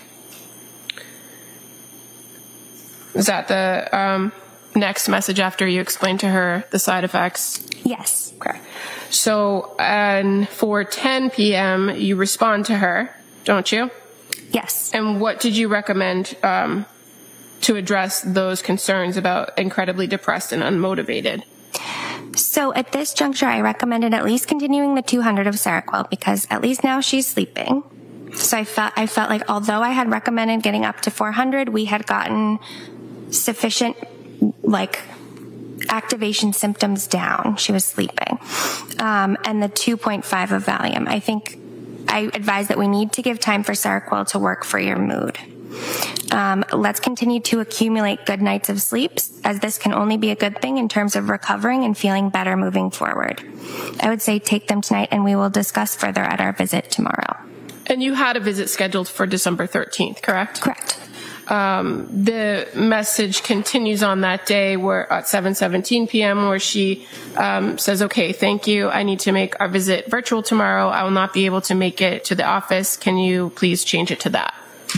Is that the um, next message after you explained to her the side effects? Yes. Okay. So and for ten p.m., you respond to her, don't you? Yes. And what did you recommend um, to address those concerns about incredibly depressed and unmotivated? So at this juncture, I recommended at least continuing the two hundred of Seroquel because at least now she's sleeping. So I felt, I felt like although I had recommended getting up to four hundred, we had gotten sufficient, like, activation symptoms down. She was sleeping. Um, and the two point five of Valium. I think I advise that we need to give time for Seroquel to work for your mood. Um, let's continue to accumulate good nights of sleep, as this can only be a good thing in terms of recovering and feeling better moving forward. I would say take them tonight, and we will discuss further at our visit tomorrow. And you had a visit scheduled for December thirteenth, correct? Correct. Um, the message continues on that day where at seven seventeen p.m. where she um, says, "Okay, thank you. I need to make our visit virtual tomorrow. I will not be able to make it to the office. Can you please change it to that?"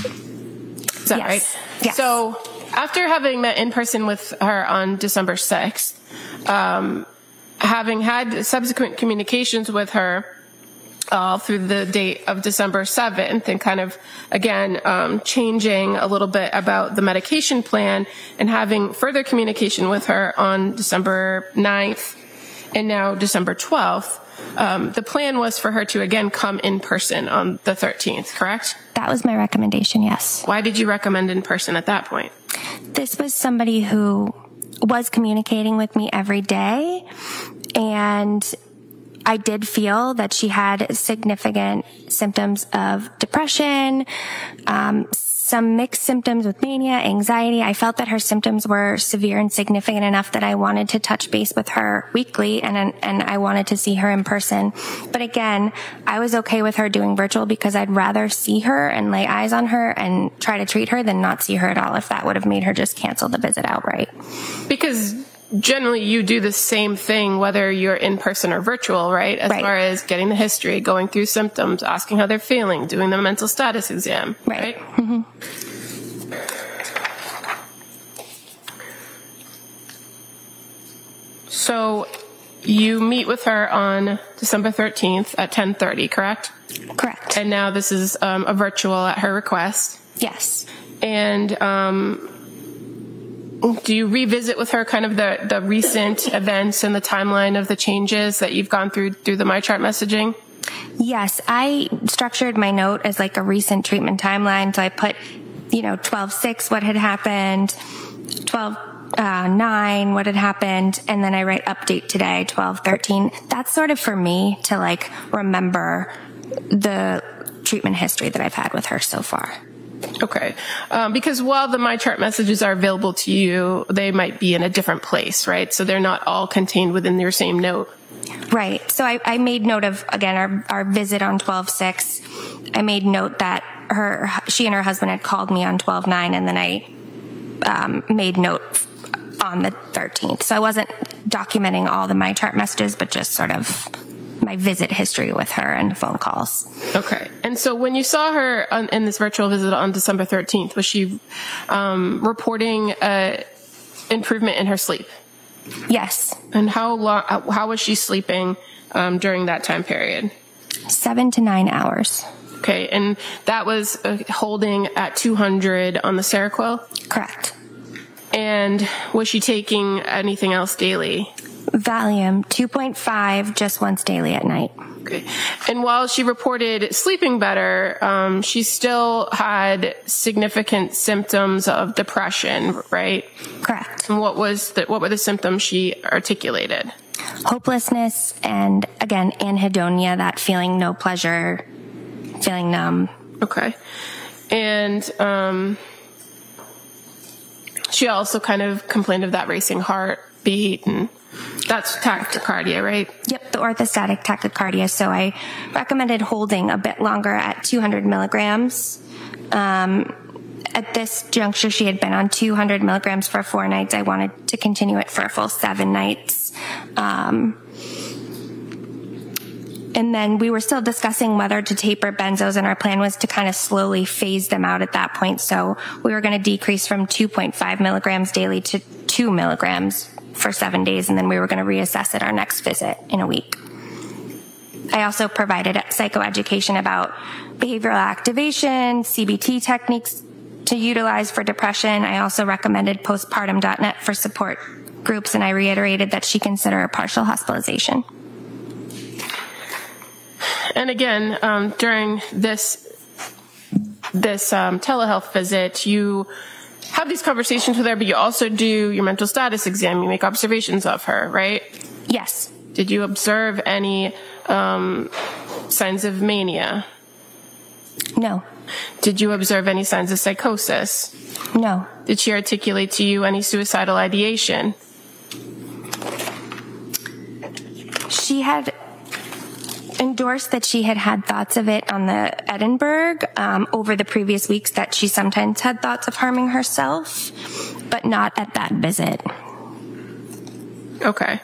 Is that yes. right? Yes. So after having met in person with her on December sixth, um, having had subsequent communications with her all through the date of December seventh and kind of, again, um, changing a little bit about the medication plan and having further communication with her on December ninth and now December twelfth, um, the plan was for her to, again, come in person on the thirteenth, correct? That was my recommendation, yes. Why did you recommend in person at that point? This was somebody who was communicating with me every day, and I did feel that she had significant symptoms of depression, um, some mixed symptoms with mania, anxiety. I felt that her symptoms were severe and significant enough that I wanted to touch base with her weekly, and and I wanted to see her in person. But again, I was okay with her doing virtual because I'd rather see her and lay eyes on her and try to treat her than not see her at all, if that would have made her just cancel the visit outright. Because generally you do the same thing whether you're in person or virtual, right? As Right. far as getting the history, going through symptoms, asking how they're feeling, doing the mental status exam, Right. right? Mm-hmm. So you meet with her on December thirteenth at ten thirty, correct? Correct. And now this is um, a virtual at her request. Yes. And um, do you revisit with her kind of the, the recent events and the timeline of the changes that you've gone through through the MyChart messaging? Yes, I structured my note as like a recent treatment timeline. So I put, you know, twelve six, what had happened, twelve nine, what had happened, and then I write update today, twelve thirteen. That's sort of for me to like remember the treatment history that I've had with her so far. Okay. Um, because while the MyChart messages are available to you, they might be in a different place, right? So they're not all contained within your same note. Right. So I, I made note of, again, our, our visit on twelve six. I made note that her, she and her husband had called me on twelve nine, and then I um, made note on the thirteenth. So I wasn't documenting all the MyChart messages, but just sort of my visit history with her and phone calls. Okay. And so when you saw her on, in this virtual visit on December thirteenth, was she um, reporting uh, improvement in her sleep? Yes. And how long, how was she sleeping um, during that time period? Seven to nine hours. Okay. And that was uh, holding at two hundred on the Seroquel? Correct. And was she taking anything else daily? Valium, two point five, just once daily at night. Okay. And while she reported sleeping better, um, she still had significant symptoms of depression, right? Correct. And what was the, what were the symptoms she articulated? Hopelessness and, again, anhedonia, that feeling no pleasure, feeling numb. Okay. And um, she also kind of complained of that racing heartbeat, and that's tachycardia, right? Yep, the orthostatic tachycardia. So I recommended holding a bit longer at two hundred milligrams. Um, at this juncture, she had been on two hundred milligrams for four nights. I wanted to continue it for a full seven nights. Um, and then we were still discussing whether to taper benzos, and our plan was to kind of slowly phase them out at that point. So we were going to decrease from two point five milligrams daily to two milligrams for seven days, and then we were going to reassess at our next visit in a week. I also provided psychoeducation about behavioral activation, C B T techniques to utilize for depression. I also recommended postpartum dot net for support groups, and I reiterated that she consider a partial hospitalization. And again, um, during this this um, telehealth visit, you have these conversations with her, but you also do your mental status exam. You make observations of her, right? Yes. Did you observe any um, signs of mania? No. Did you observe any signs of psychosis? No. Did she articulate to you any suicidal ideation? She had endorsed that she had had thoughts of it on the Edinburgh um, over the previous weeks, that she sometimes had thoughts of harming herself, but not at that visit. Okay.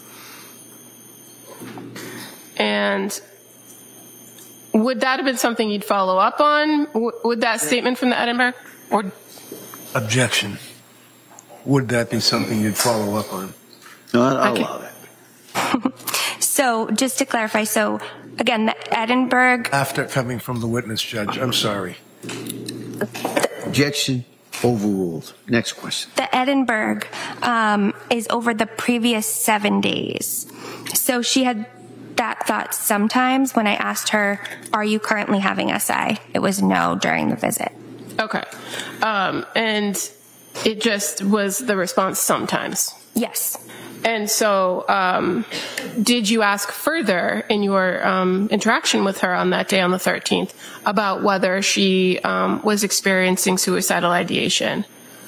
And would that have been something you'd follow up on? W- would that statement from the Edinburgh? Or Objection. Would that be something you'd follow up on? No, I'll I'll Okay. allow that. So just to clarify, so again, the Edinburgh, After coming from the witness judge, I'm sorry. Objection overruled. Next question. the Edinburgh um, is over the previous seven days. So she had that thought sometimes when I asked her, are you currently having S I? It was no during the visit. okay. Um, and it just was the response sometimes. Yes. And so, um, did you ask further in your um, interaction with her on that day on the thirteenth about whether she um, was experiencing suicidal ideation?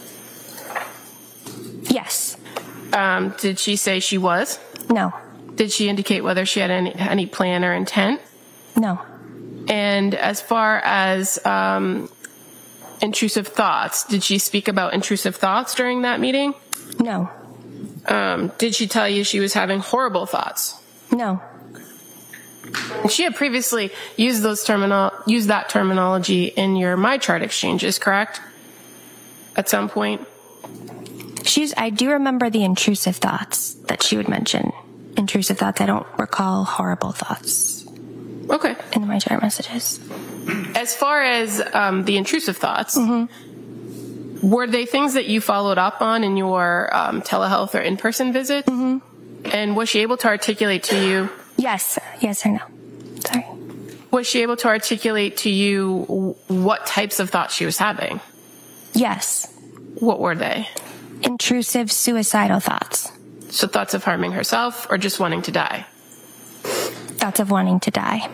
Yes. Um, did she say she was? No. Did she indicate whether she had any, any plan or intent? No. And as far as um, intrusive thoughts, did she speak about intrusive thoughts during that meeting? No. Um, did she tell you she was having horrible thoughts? No. She had previously used those terminal used that terminology in your MyChart exchanges, correct? At some point. She's. I do remember the intrusive thoughts that she would mention. Intrusive thoughts. I don't recall horrible thoughts. Okay. In the MyChart messages. As far as um, the intrusive thoughts, mm-hmm. were they things that you followed up on in your um, telehealth or in-person visits? Mm-hmm. And was she able to articulate to you? Yes. Yes or no? Sorry. Was she able to articulate to you what types of thoughts she was having? Yes. What were they? Intrusive suicidal thoughts. So thoughts of harming herself or just wanting to die? Thoughts of wanting to die.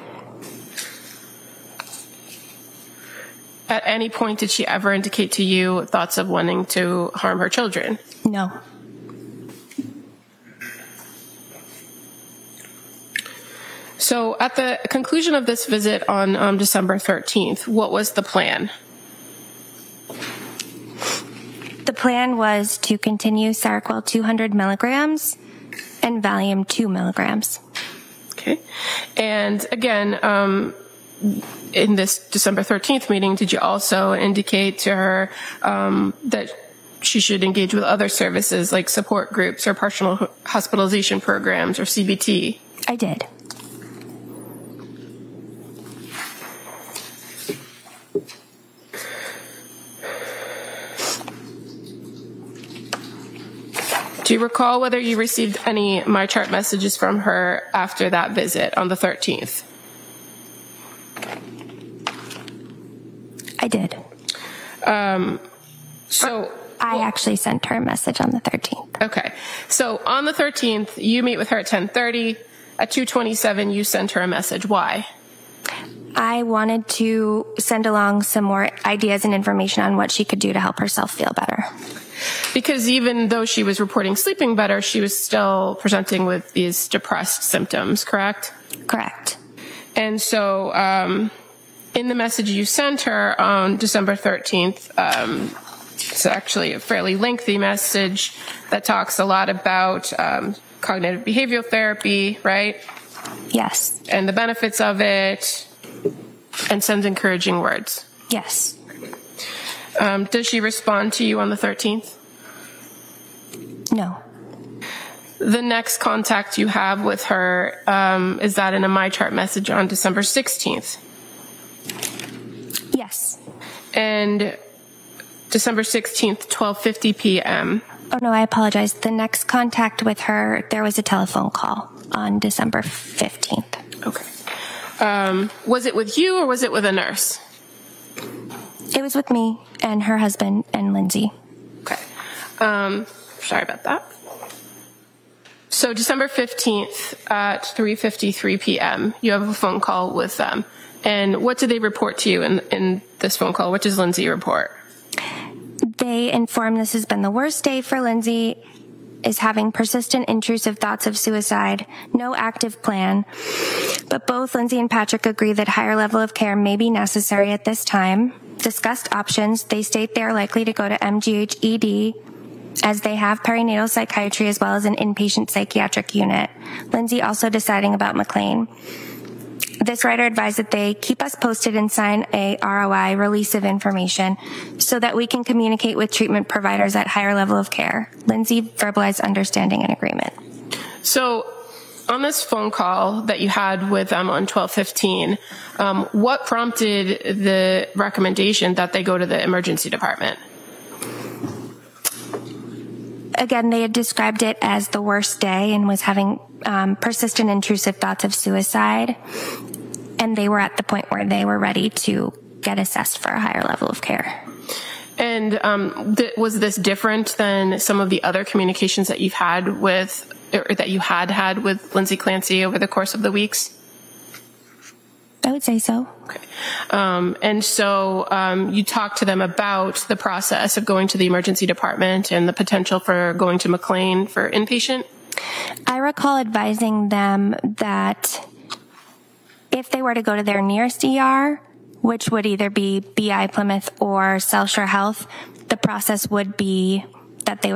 At any point did she ever indicate to you thoughts of wanting to harm her children? No. So at the conclusion of this visit on um, December thirteenth, what was the plan? The plan was to continue Seroquel two hundred milligrams and Valium two milligrams. Okay. And again, um, in this December thirteenth meeting, did you also indicate to her um, that she should engage with other services like support groups or partial hospitalization programs or C B T? I did. Do you recall whether you received any MyChart messages from her after that visit on the thirteenth? I did. Um, so I actually sent her a message on the thirteenth. Okay. So on the thirteenth, you meet with her at ten thirty. At two twenty-seven, you sent her a message. Why? I wanted to send along some more ideas and information on what she could do to help herself feel better. Because even though she was reporting sleeping better, she was still presenting with these depressed symptoms, correct? Correct. And so um, in the message you sent her on December thirteenth, um, it's actually a fairly lengthy message that talks a lot about um, cognitive behavioral therapy, right? Yes. And the benefits of it, and sends encouraging words. Yes. Um, does she respond to you on the thirteenth? No. The next contact you have with her, um, is that in a MyChart message on December sixteenth? Yes. And December sixteenth, twelve fifty p.m. Oh, no, I apologize. The next contact with her, there was a telephone call on December fifteenth. Okay. Um, was it with you or was it with a nurse? It was with me and her husband and Lindsay. Okay. Um, sorry about that. So December fifteenth at three fifty-three p.m., you have a phone call with them. And what did they report to you in, in this phone call? What does Lindsay report? They informed this has been the worst day for Lindsay, is having persistent intrusive thoughts of suicide, no active plan. But both Lindsay and Patrick agree that higher level of care may be necessary at this time. Discussed options. They state they are likely to go to M G H E D as they have perinatal psychiatry as well as an inpatient psychiatric unit. Lindsay also deciding about McLean. This writer advised that they keep us posted and sign a R O I, release of information, so that we can communicate with treatment providers at higher level of care. Lindsay verbalized understanding and agreement. So on this phone call that you had with them on twelve fifteen, um, what prompted the recommendation that they go to the emergency department? Again, they had described it as the worst day and was having um, persistent intrusive thoughts of suicide. And they were at the point where they were ready to get assessed for a higher level of care. And um, th- was this different than some of the other communications that you've had with, or that you had had with Lindsay Clancy over the course of the weeks? I would say so. Okay. Um, and so um, you talked to them about the process of going to the emergency department and the potential for going to McLean for inpatient? I recall advising them that if they were to go to their nearest E R, which would either be B I Plymouth or South Shore Health, the process would be that they would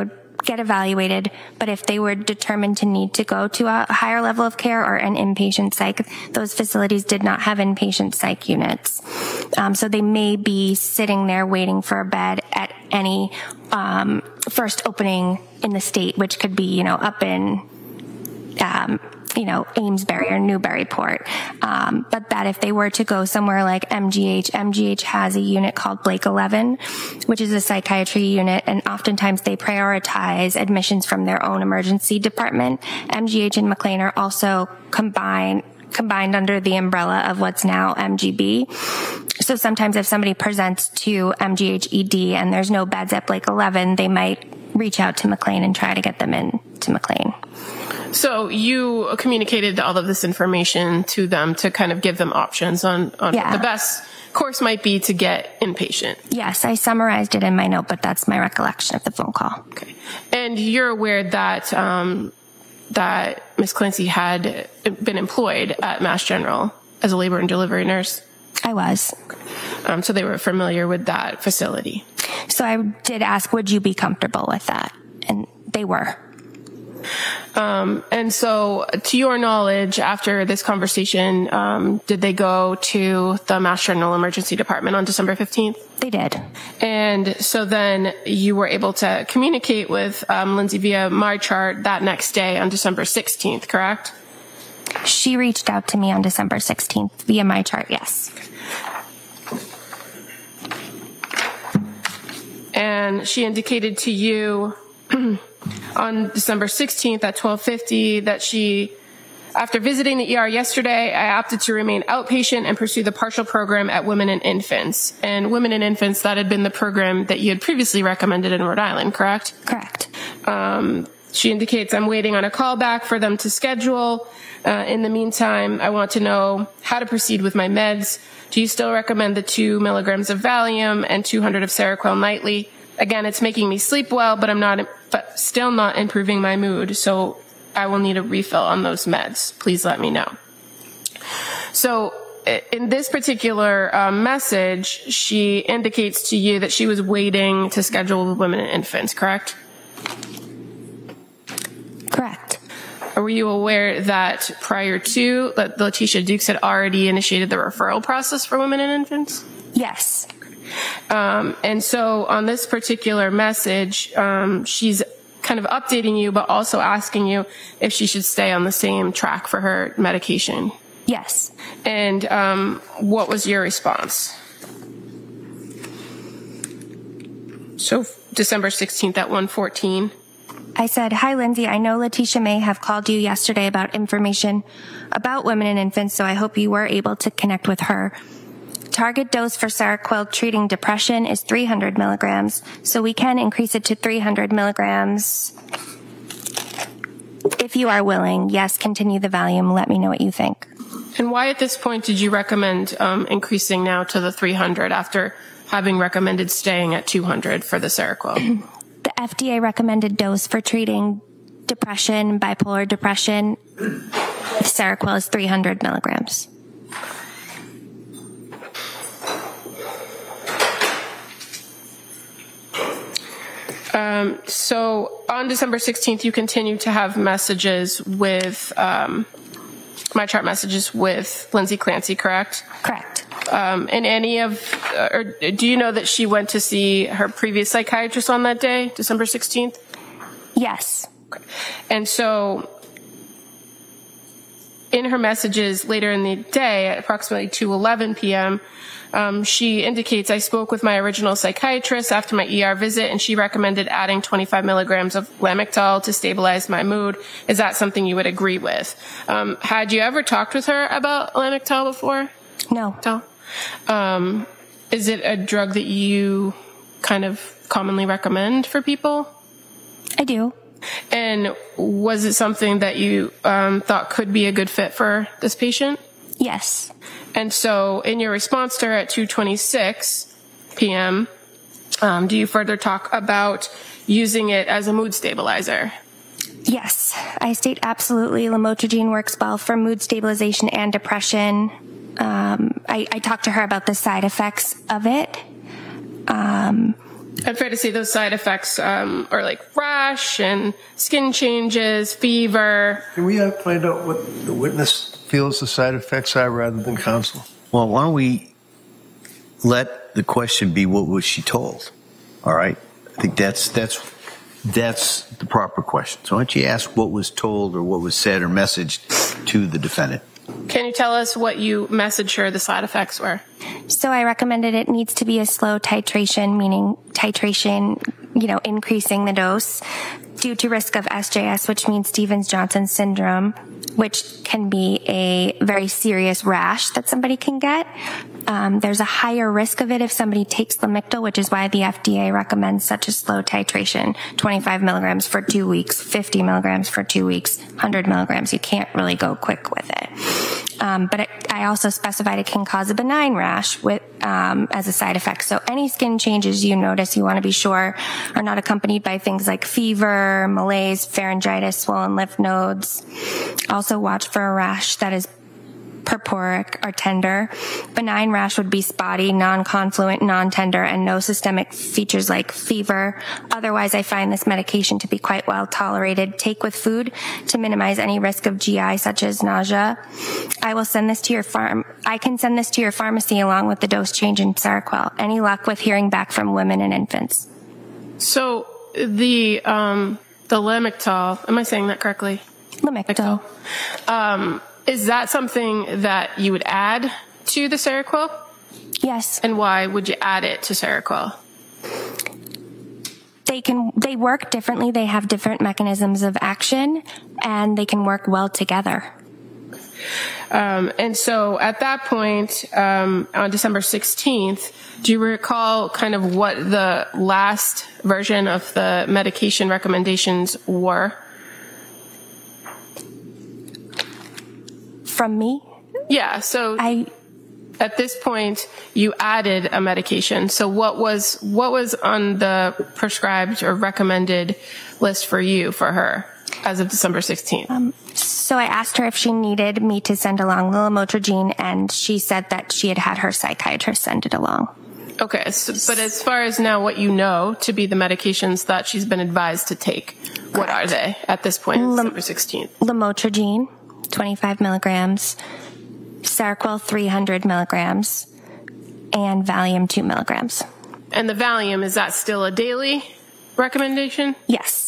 get evaluated, but if they were determined to need to go to a higher level of care or an inpatient psych, those facilities did not have inpatient psych units. Um, so they may be sitting there waiting for a bed at any um, first opening in the state, which could be, you know, up in um, you know, Amesbury or Newburyport. Um, but that if they were to go somewhere like M G H, M G H has a unit called Blake eleven, which is a psychiatry unit, and oftentimes they prioritize admissions from their own emergency department. M G H and McLean are also combined combined under the umbrella of what's now M G B. So sometimes if somebody presents to M G H E D and there's no beds at Blake eleven, they might reach out to McLean and try to get them in to McLean. So you communicated all of this information to them to kind of give them options on, on Yeah. what the best course might be to get inpatient. Yes, I summarized it in my note, but that's my recollection of the phone call. Okay. And you're aware that um, that Miz Clancy had been employed at Mass General as a labor and delivery nurse? I was. Um, so they were familiar with that facility. So I did ask, would you be comfortable with that? And they were. Um, and so, to your knowledge, after this conversation, um, did they go to the Mass General Emergency Department on December fifteenth? They did. And so then you were able to communicate with um, Lindsay via MyChart that next day on December sixteenth, correct? She reached out to me on December sixteenth via MyChart, yes. And she indicated to you on December sixteenth at twelve fifty that she, after visiting the E R yesterday, I opted to remain outpatient and pursue the partial program at Women and Infants. And Women and Infants, that had been the program that you had previously recommended in Rhode Island, correct? Correct. Um, she indicates I'm waiting on a call back for them to schedule. Uh, in the meantime, I want to know how to proceed with my meds. Do you still recommend the two milligrams of Valium and two hundred of Seroquel nightly? Again, it's making me sleep well, but I'm not, but still not improving my mood. So I will need a refill on those meds. Please let me know. So in this particular uh, message, she indicates to you that she was waiting to schedule with Women and Infants, correct? Correct. Were you aware that prior to that, Letitia Dukes had already initiated the referral process for Women and Infants? Yes. Um, and so on this particular message, um, she's kind of updating you, but also asking you if she should stay on the same track for her medication. Yes. And um, what was your response? So December sixteenth at one fourteen. I said, hi, Lindsay. I know Letitia may have called you yesterday about information about Women and Infants, so I hope you were able to connect with her. Target dose for Seroquel treating depression is three hundred milligrams, so we can increase it to three hundred milligrams. If you are willing, yes, continue the Valium. Let me know what you think. And why at this point did you recommend um, increasing now to the three hundred after having recommended staying at two hundred for the Seroquel? The F D A recommended dose for treating depression, bipolar depression, Seroquel is three hundred milligrams. Um, so on December sixteenth, you continue to have messages with, um, MyChart messages with Lindsay Clancy, correct? Correct. Um, and any of, uh, or do you know that she went to see her previous psychiatrist on that day, December sixteenth? Yes. Okay. And so in her messages later in the day at approximately two eleven p.m., Um, she indicates, I spoke with my original psychiatrist after my E R visit, and she recommended adding twenty-five milligrams of Lamictal to stabilize my mood. Is that something you would agree with? Um, had you ever talked with her about Lamictal before? No. Um, is it a drug that you kind of commonly recommend for people? I do. And was it something that you um, thought could be a good fit for this patient? Yes. And so in your response to her at two twenty-six p.m., um, do you further talk about using it as a mood stabilizer? Yes. I state absolutely lamotrigine works well for mood stabilization and depression. Um, I, I talked to her about the side effects of it. Um, And fair to say those side effects um, are like rash and skin changes, fever. Can we uh, find out what the witness feels the side effects are rather than counsel? Well, why don't we let the question be, what was she told? All right. I think that's that's that's the proper question. So why don't you ask what was told or what was said or messaged to the defendant? Can you tell us what you messaged her the side effects were? So I recommended it needs to be a slow titration, meaning titration, you know, increasing the dose due to risk of S J S, which means Stevens-Johnson syndrome, which can be a very serious rash that somebody can get. Um, there's a higher risk of it if somebody takes Lamictal, which is why the F D A recommends such a slow titration, twenty-five milligrams for two weeks, fifty milligrams for two weeks, one hundred milligrams. You can't really go quick with it. Um, but it, I also specified it can cause a benign rash with, um, as a side effect. So any skin changes you notice, you want to be sure are not accompanied by things like fever, malaise, pharyngitis, swollen lymph nodes. Also watch for a rash that is purpuric or tender. Benign rash would be spotty, non-confluent, non-tender, and no systemic features like fever. Otherwise, I find this medication to be quite well tolerated. Take with food to minimize any risk of G I, such as nausea. I will send this to your farm. I can send this to your pharmacy along with the dose change in Seroquel. Any luck with hearing back from women and infants? So the um, the Lamictal, am I saying that correctly? Lamictal. Um, is that something that you would add to the Seroquel? Yes. And why would you add it to Seroquel? They can, they work differently. They have different mechanisms of action, and they can work well together. Um, and so at that point, um, on December sixteenth, do you recall kind of what the last version of the medication recommendations were? From me? Yeah, so I, at this point, you added a medication. So what was what was on the prescribed or recommended list for you, for her, as of December sixteenth? um, so I asked her if she needed me to send along the lamotrigine, and she said that she had had her psychiatrist send it along. Okay, so, but as far as now what you know to be the medications that she's been advised to take, what are they at this point, on December sixteenth? Lamotrigine, twenty-five milligrams, Seroquel, three hundred milligrams, and Valium, two milligrams. And the Valium, is that still a daily recommendation? Yes.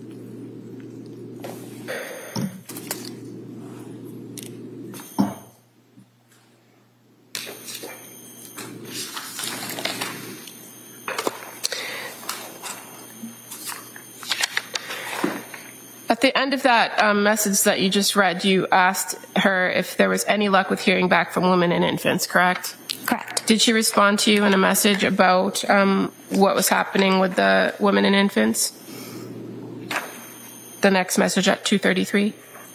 At the end of that um, message that you just read, you asked her if there was any luck with hearing back from women and infants, correct? Correct. Did she respond to you in a message about um, what was happening with the women and infants? The next message at two thirty-three?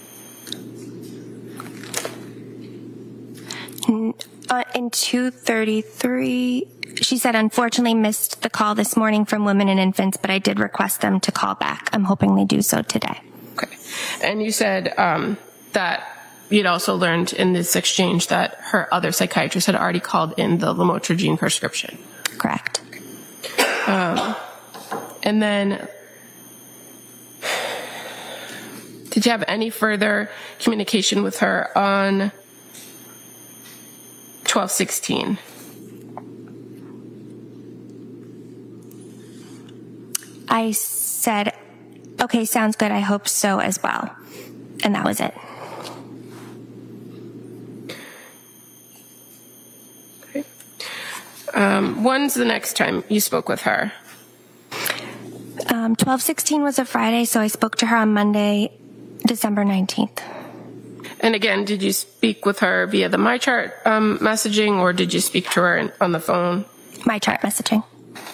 Uh, in two thirty-three, she said, unfortunately missed the call this morning from women and infants, but I did request them to call back. I'm hoping they do so today. Okay. And you said um, that you'd also learned in this exchange that her other psychiatrist had already called in the lamotrigine prescription. Correct. Um, and then, did you have any further communication with her on twelve sixteen? I said, okay, sounds good. I hope so as well. And that was it. Okay. Um, when's the next time you spoke with her? Um, twelve sixteen was a Friday, so I spoke to her on Monday, December nineteenth. And again, did you speak with her via the MyChart um, messaging, or did you speak to her in, on the phone? MyChart messaging.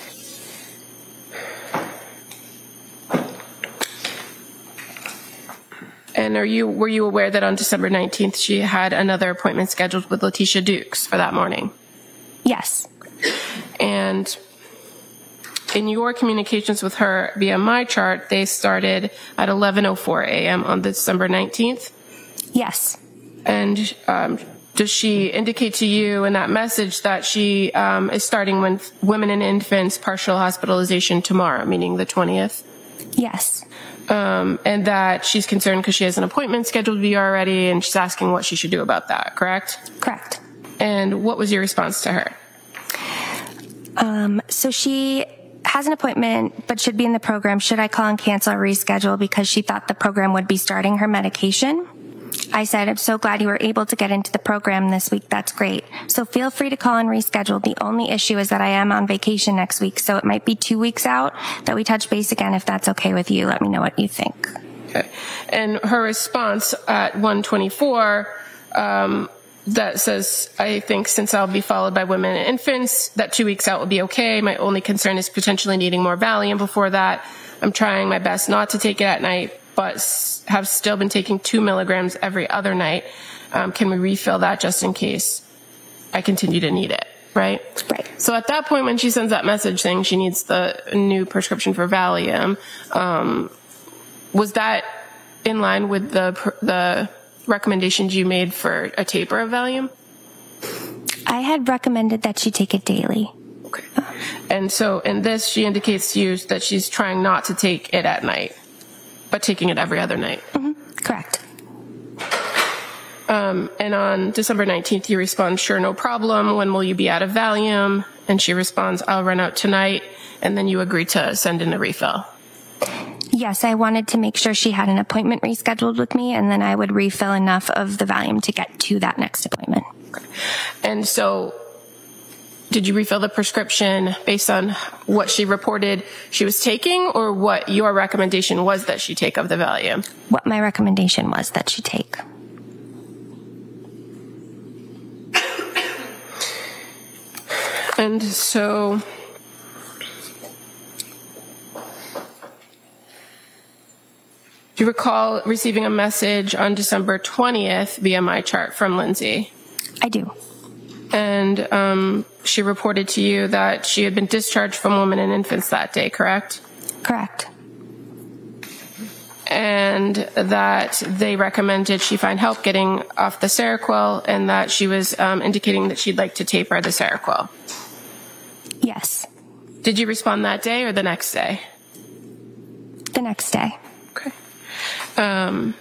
And are you were you aware that on December nineteenth she had another appointment scheduled with Letitia Dukes for that morning? Yes. And in your communications with her via MyChart, they started at eleven oh four a.m. on December nineteenth? Yes. And um, does she indicate to you in that message that she um, is starting with women and infants partial hospitalization tomorrow, meaning the twentieth? Yes. Um, and that she's concerned because she has an appointment scheduled with you already, and she's asking what she should do about that, correct? Correct. And what was your response to her? Um, so she has an appointment, but should be in the program. Should I call and cancel or reschedule because she thought the program would be starting her medication? I said, I'm so glad you were able to get into the program this week. That's great. So feel free to call and reschedule. The only issue is that I am on vacation next week, so it might be two weeks out that we touch base again. If that's okay with you, let me know what you think. Okay. And her response at one twenty-four, um, that says, I think since I'll be followed by women and infants, that two weeks out will be okay. My only concern is potentially needing more Valium before that. I'm trying my best not to take it at night, but have still been taking two milligrams every other night. Um, can we refill that just in case I continue to need it, right? Right. So at that point, when she sends that message saying she needs the new prescription for Valium, um, was that in line with the the recommendations you made for a taper of Valium? I had recommended that she take it daily. Okay. And so in this, she indicates to you that she's trying not to take it at night, but taking it every other night. Mm-hmm. Correct. Um, and on December nineteenth, you respond, sure, no problem. When will you be out of Valium? And she responds, I'll run out tonight. And then you agree to send in a refill. Yes, I wanted to make sure she had an appointment rescheduled with me, and then I would refill enough of the Valium to get to that next appointment. Okay. And so did you refill the prescription based on what she reported she was taking, or what your recommendation was that she take of the Valium? What my recommendation was that she take. And so do you recall receiving a message on December twentieth via my chart from Lindsay? I do. And um, she reported to you that she had been discharged from women and infants that day, correct? Correct. And that they recommended she find help getting off the Seroquel, and that she was um, indicating that she'd like to taper the Seroquel. Yes. Did you respond that day or the next day? The next day. Okay. Um,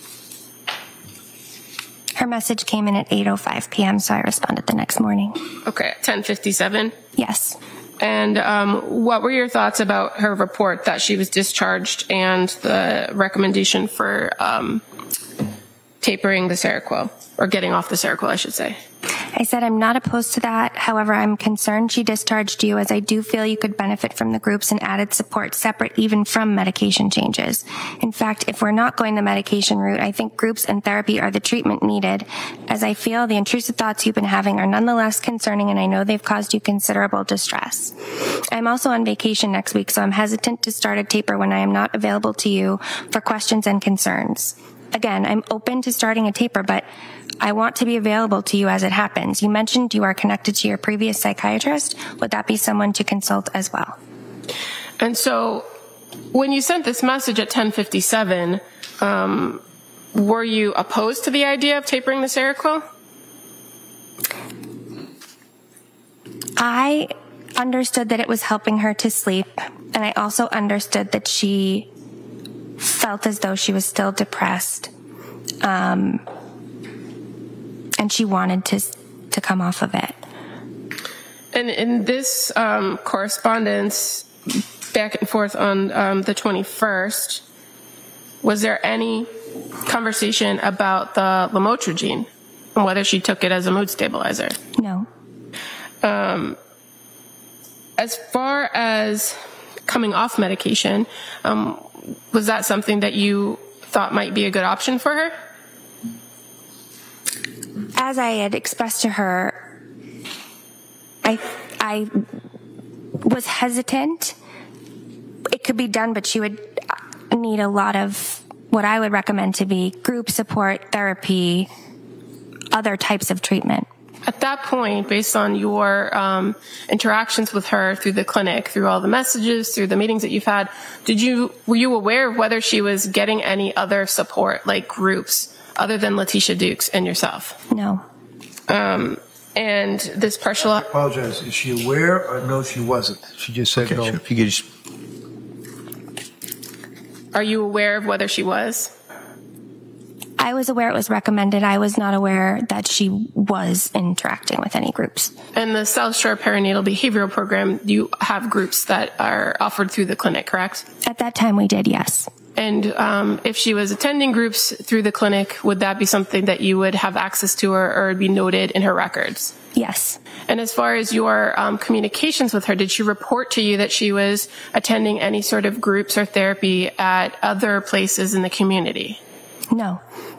Her message came in at eight oh five p.m., so I responded the next morning. okay, ten fifty-seven. Yes. And um, what were your thoughts about her report that she was discharged and the recommendation for um, tapering the Seroquel, or getting off the Seroquel, I should say? I said I'm not opposed to that. However, I'm concerned she discharged you, as I do feel you could benefit from the groups and added support separate even from medication changes. In fact, if we're not going the medication route, I think groups and therapy are the treatment needed, as I feel the intrusive thoughts you've been having are nonetheless concerning, and I know they've caused you considerable distress. I'm also on vacation next week, so I'm hesitant to start a taper when I am not available to you for questions and concerns. Again, I'm open to starting a taper, but I want to be available to you as it happens. You mentioned you are connected to your previous psychiatrist. Would that be someone to consult as well? And so when you sent this message at ten fifty-seven, um, were you opposed to the idea of tapering the Seroquel? I understood that it was helping her to sleep, and I also understood that she felt as though she was still depressed, um, and she wanted to to come off of it. And in this um, correspondence back and forth on um, the twenty-first, was there any conversation about the lamotrigine and whether she took it as a mood stabilizer? No. Um, as far as coming off medication, um, was that something that you thought might be a good option for her? As I had expressed to her, I I was hesitant. It could be done, but she would need a lot of what I would recommend to be group support, therapy, other types of treatment. At that point, based on your um, interactions with her through the clinic, through all the messages, through the meetings that you've had, did you were you aware of whether she was getting any other support, like groups, other than Letitia Dukes and yourself? No. Um, and this partial. I apologize. Is she aware or no, she wasn't? She just said Okay, no. sure. If you could just, Are you aware of whether she was? I was aware it was recommended. I was not aware that she was interacting with any groups. And the South Shore Perinatal Behavioral Program, you have groups that are offered through the clinic, correct? At that time, we did, yes. And um, if she was attending groups through the clinic, would that be something that you would have access to or, or be noted in her records? Yes. And as far as your um, communications with her, did she report to you that she was attending any sort of groups or therapy at other places in the community? No.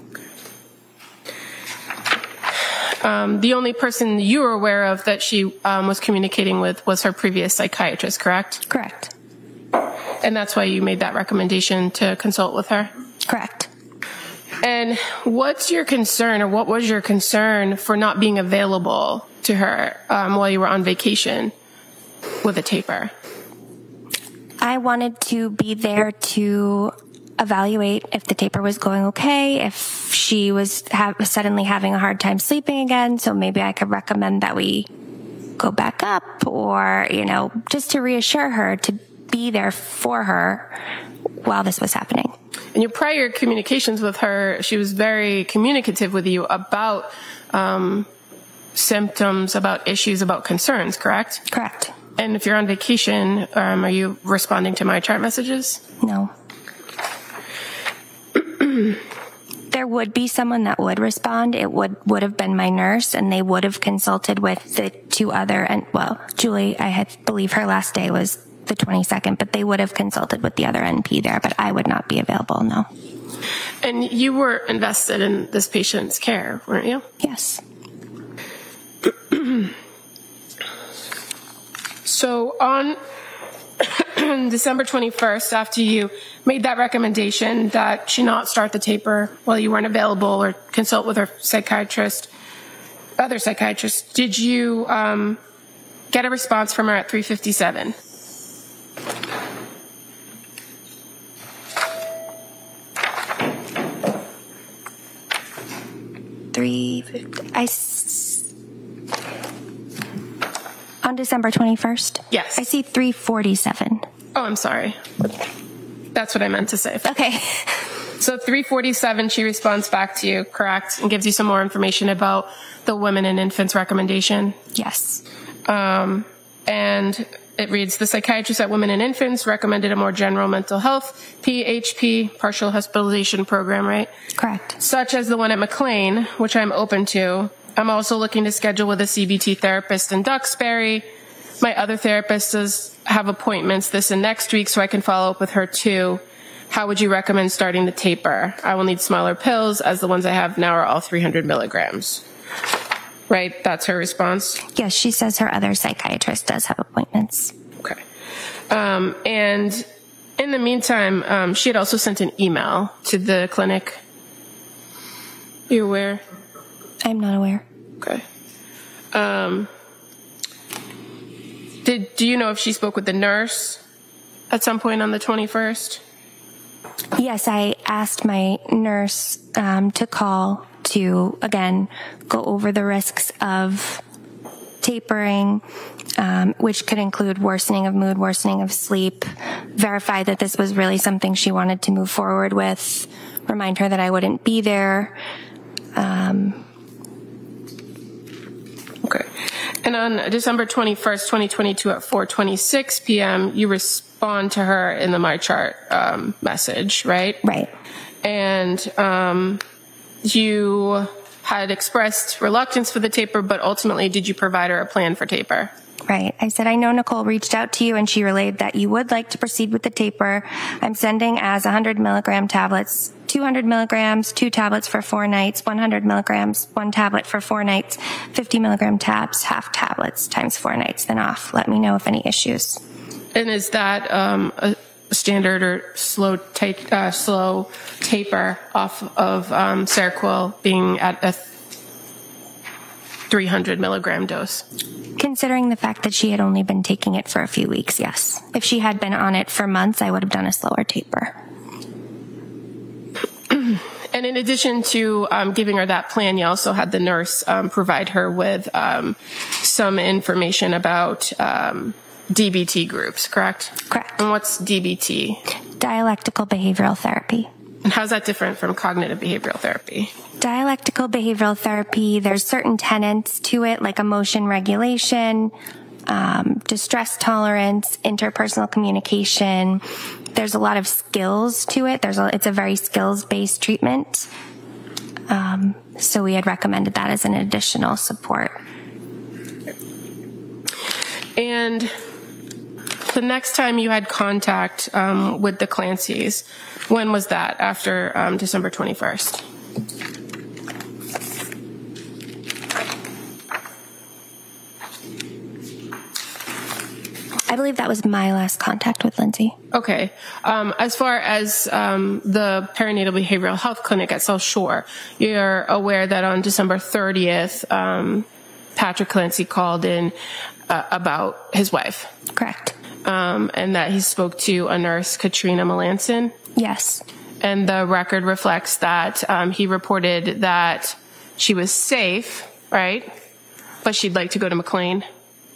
Um, the only person you were aware of that she um, was communicating with was her previous psychiatrist, correct? Correct. And that's why you made that recommendation to consult with her? Correct. And what's your concern, or what was your concern for not being available to her um, while you were on vacation with a taper? I wanted to be there to evaluate if the taper was going okay, if she was ha- suddenly having a hard time sleeping again. So maybe I could recommend that we go back up, or, you know, just to reassure her to be there for her while this was happening. In your prior communications with her, she was very communicative with you about um, symptoms, about issues, about concerns, correct? Correct. And if you're on vacation, um, are you responding to my chart messages? No. There would be someone that would respond. It would would have been my nurse, and they would have consulted with the two other, and well, Julie, I had believe her last day was the twenty-second, but they would have consulted with the other N P there, but I would not be available, no. And you were invested in this patient's care, weren't you? Yes. So on December twenty-first, after you made that recommendation that she not start the taper while you weren't available or consult with her psychiatrist, other psychiatrist, did you um, get a response from her at three fifty-seven? three fifty. I s- on December twenty-first? Yes. I see three forty-seven. Oh, I'm sorry. That's what I meant to say. Okay. So three forty-seven, she responds back to you, correct? And gives you some more information about the women and infants recommendation. Yes. Um, and it reads, the psychiatrist at Women and Infants recommended a more general mental health, P H P, partial hospitalization program, right? Correct. Such as the one at McLean, which I'm open to. I'm also looking to schedule with a C B T therapist in Duxbury. My other therapist does have appointments this and next week, so I can follow up with her too. How would you recommend starting the taper? I will need smaller pills, as the ones I have now are all three hundred milligrams. Right? That's her response? Yes, she says her other psychiatrist does have appointments. Okay. Um, and in the meantime, um, she had also sent an email to the clinic. You aware? I'm not aware. Okay. Um, did do you know if she spoke with the nurse at some point on the twenty-first? Yes, I asked my nurse um, to call to, again, go over the risks of tapering, um, which could include worsening of mood, worsening of sleep, verify that this was really something she wanted to move forward with, remind her that I wouldn't be there. Um, Okay. And on December twenty-first, twenty twenty-two at four twenty-six p.m., you respond to her in the My Chart um, message, right? right. And um, you had expressed reluctance for the taper, but ultimately did you provide her a plan for taper? Right. I said, I know Nicole reached out to you and she relayed that you would like to proceed with the taper. I'm sending as one hundred milligram tablets, two hundred milligrams, two tablets for four nights, one hundred milligrams, one tablet for four nights, fifty milligram tabs, half tablets times four nights, then off. Let me know if any issues. And is that um, a standard or slow, ta- uh, slow taper off of um, Seroquel being at a three hundred milligram dose? Considering the fact that she had only been taking it for a few weeks, yes. If she had been on it for months, I would have done a slower taper. And And in addition to um, giving her that plan, you also had the nurse um, provide her with um, some information about um, D B T groups, correct? Correct. And what's D B T? Dialectical behavioral therapy. And how's that different from cognitive behavioral therapy? Dialectical behavioral therapy, there's certain tenets to it, like emotion regulation, um, distress tolerance, interpersonal communication. There's a lot of skills to it. There's a, it's a very skills-based treatment. Um, so we had recommended that as an additional support. And the next time you had contact um, with the Clancys, when was that? After um, December twenty-first? I believe that was my last contact with Lindsay. Okay. Um, as far as um, the perinatal behavioral health clinic at South Shore, you're aware that on December thirtieth, um, Patrick Clancy called in uh, about his wife. Correct. Um, and that he spoke to a nurse, Katrina Melanson. Yes. And the record reflects that um, he reported that she was safe, right? But she'd like to go to McLean.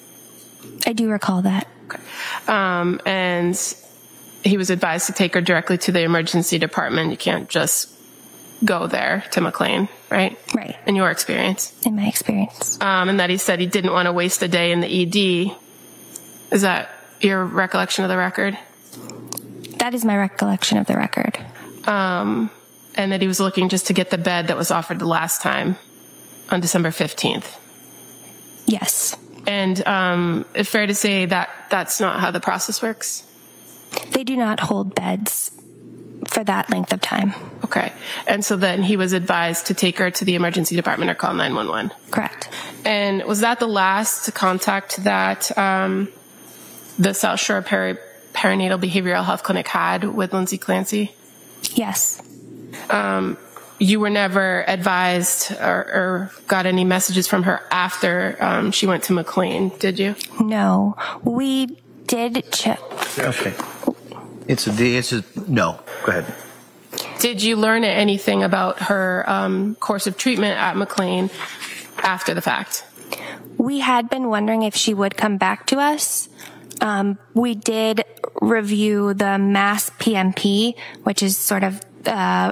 I do recall that. Um, and he was advised to take her directly to the emergency department. You can't just go there to McLean, right? Right. In your experience. In my experience. Um, and that he said he didn't want to waste a day in the E D. Is that your recollection of the record? That is my recollection of the record. Um, and that he was looking just to get the bed that was offered the last time on December fifteenth. Yes. And um, it's fair to say that that's not how the process works? They do not hold beds for that length of time. Okay. And so then he was advised to take her to the emergency department or call nine one one. Correct. And was that the last contact that um, the South Shore Peri- Perinatal Behavioral Health Clinic had with Lindsay Clancy? Yes. Um, you were never advised or, or got any messages from her after um, she went to McLean, did you? No. We did check. Okay. It's a, the answer is no. Go ahead. Did you learn anything about her um, course of treatment at McLean after the fact? We had been wondering if she would come back to us. Um, we did review the MASS P M P, which is sort of uh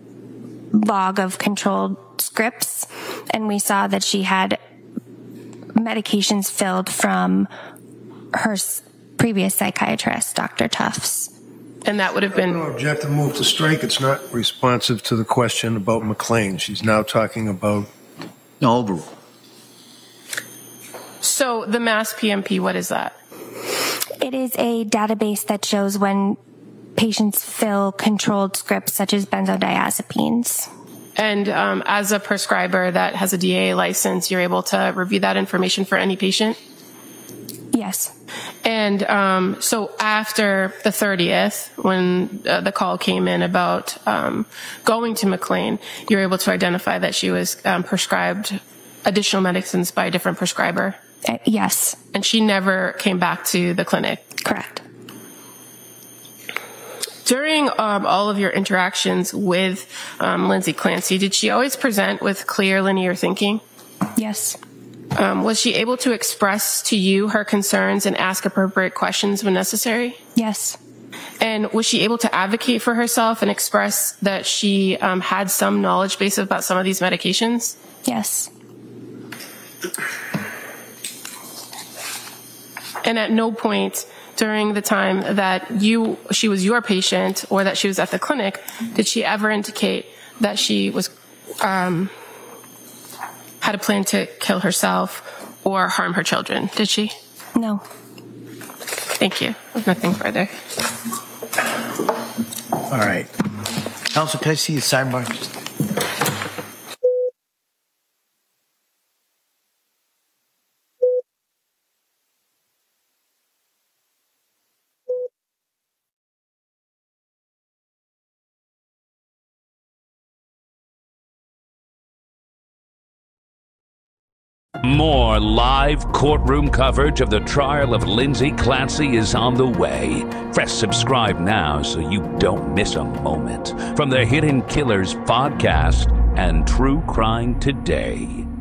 log of controlled scripts, and we saw that she had medications filled from her s- previous psychiatrist, Doctor Tufts. And that would have been... No objective move to strike. It's not responsive to the question about McLean. She's now talking about... No, overrule. So the MASS P M P, what is that? It is a database that shows when patients fill controlled scripts such as benzodiazepines. And um, as a prescriber that has a D A license, you're able to review that information for any patient? Yes. And um, so after the thirtieth, when uh, the call came in about um, going to McLean, you're able to identify that she was um, prescribed additional medicines by a different prescriber? Uh, yes. And she never came back to the clinic? Correct. During um, all of your interactions with um, Lindsay Clancy, did she always present with clear linear thinking? Yes. Um, was she able to express to you her concerns and ask appropriate questions when necessary? Yes. And was she able to advocate for herself and express that she um, had some knowledge base about some of these medications? Yes. And at no point during the time that you, she was your patient or that she was at the clinic, did she ever indicate that she was, um, had a plan to kill herself or harm her children? Did she? No. Thank you. Nothing further. All right. Counsel, can I see the sidebar? More live courtroom coverage of the trial of Lindsay Clancy is on the way. Press subscribe now so you don't miss a moment from the Hidden Killers podcast and True Crime Today.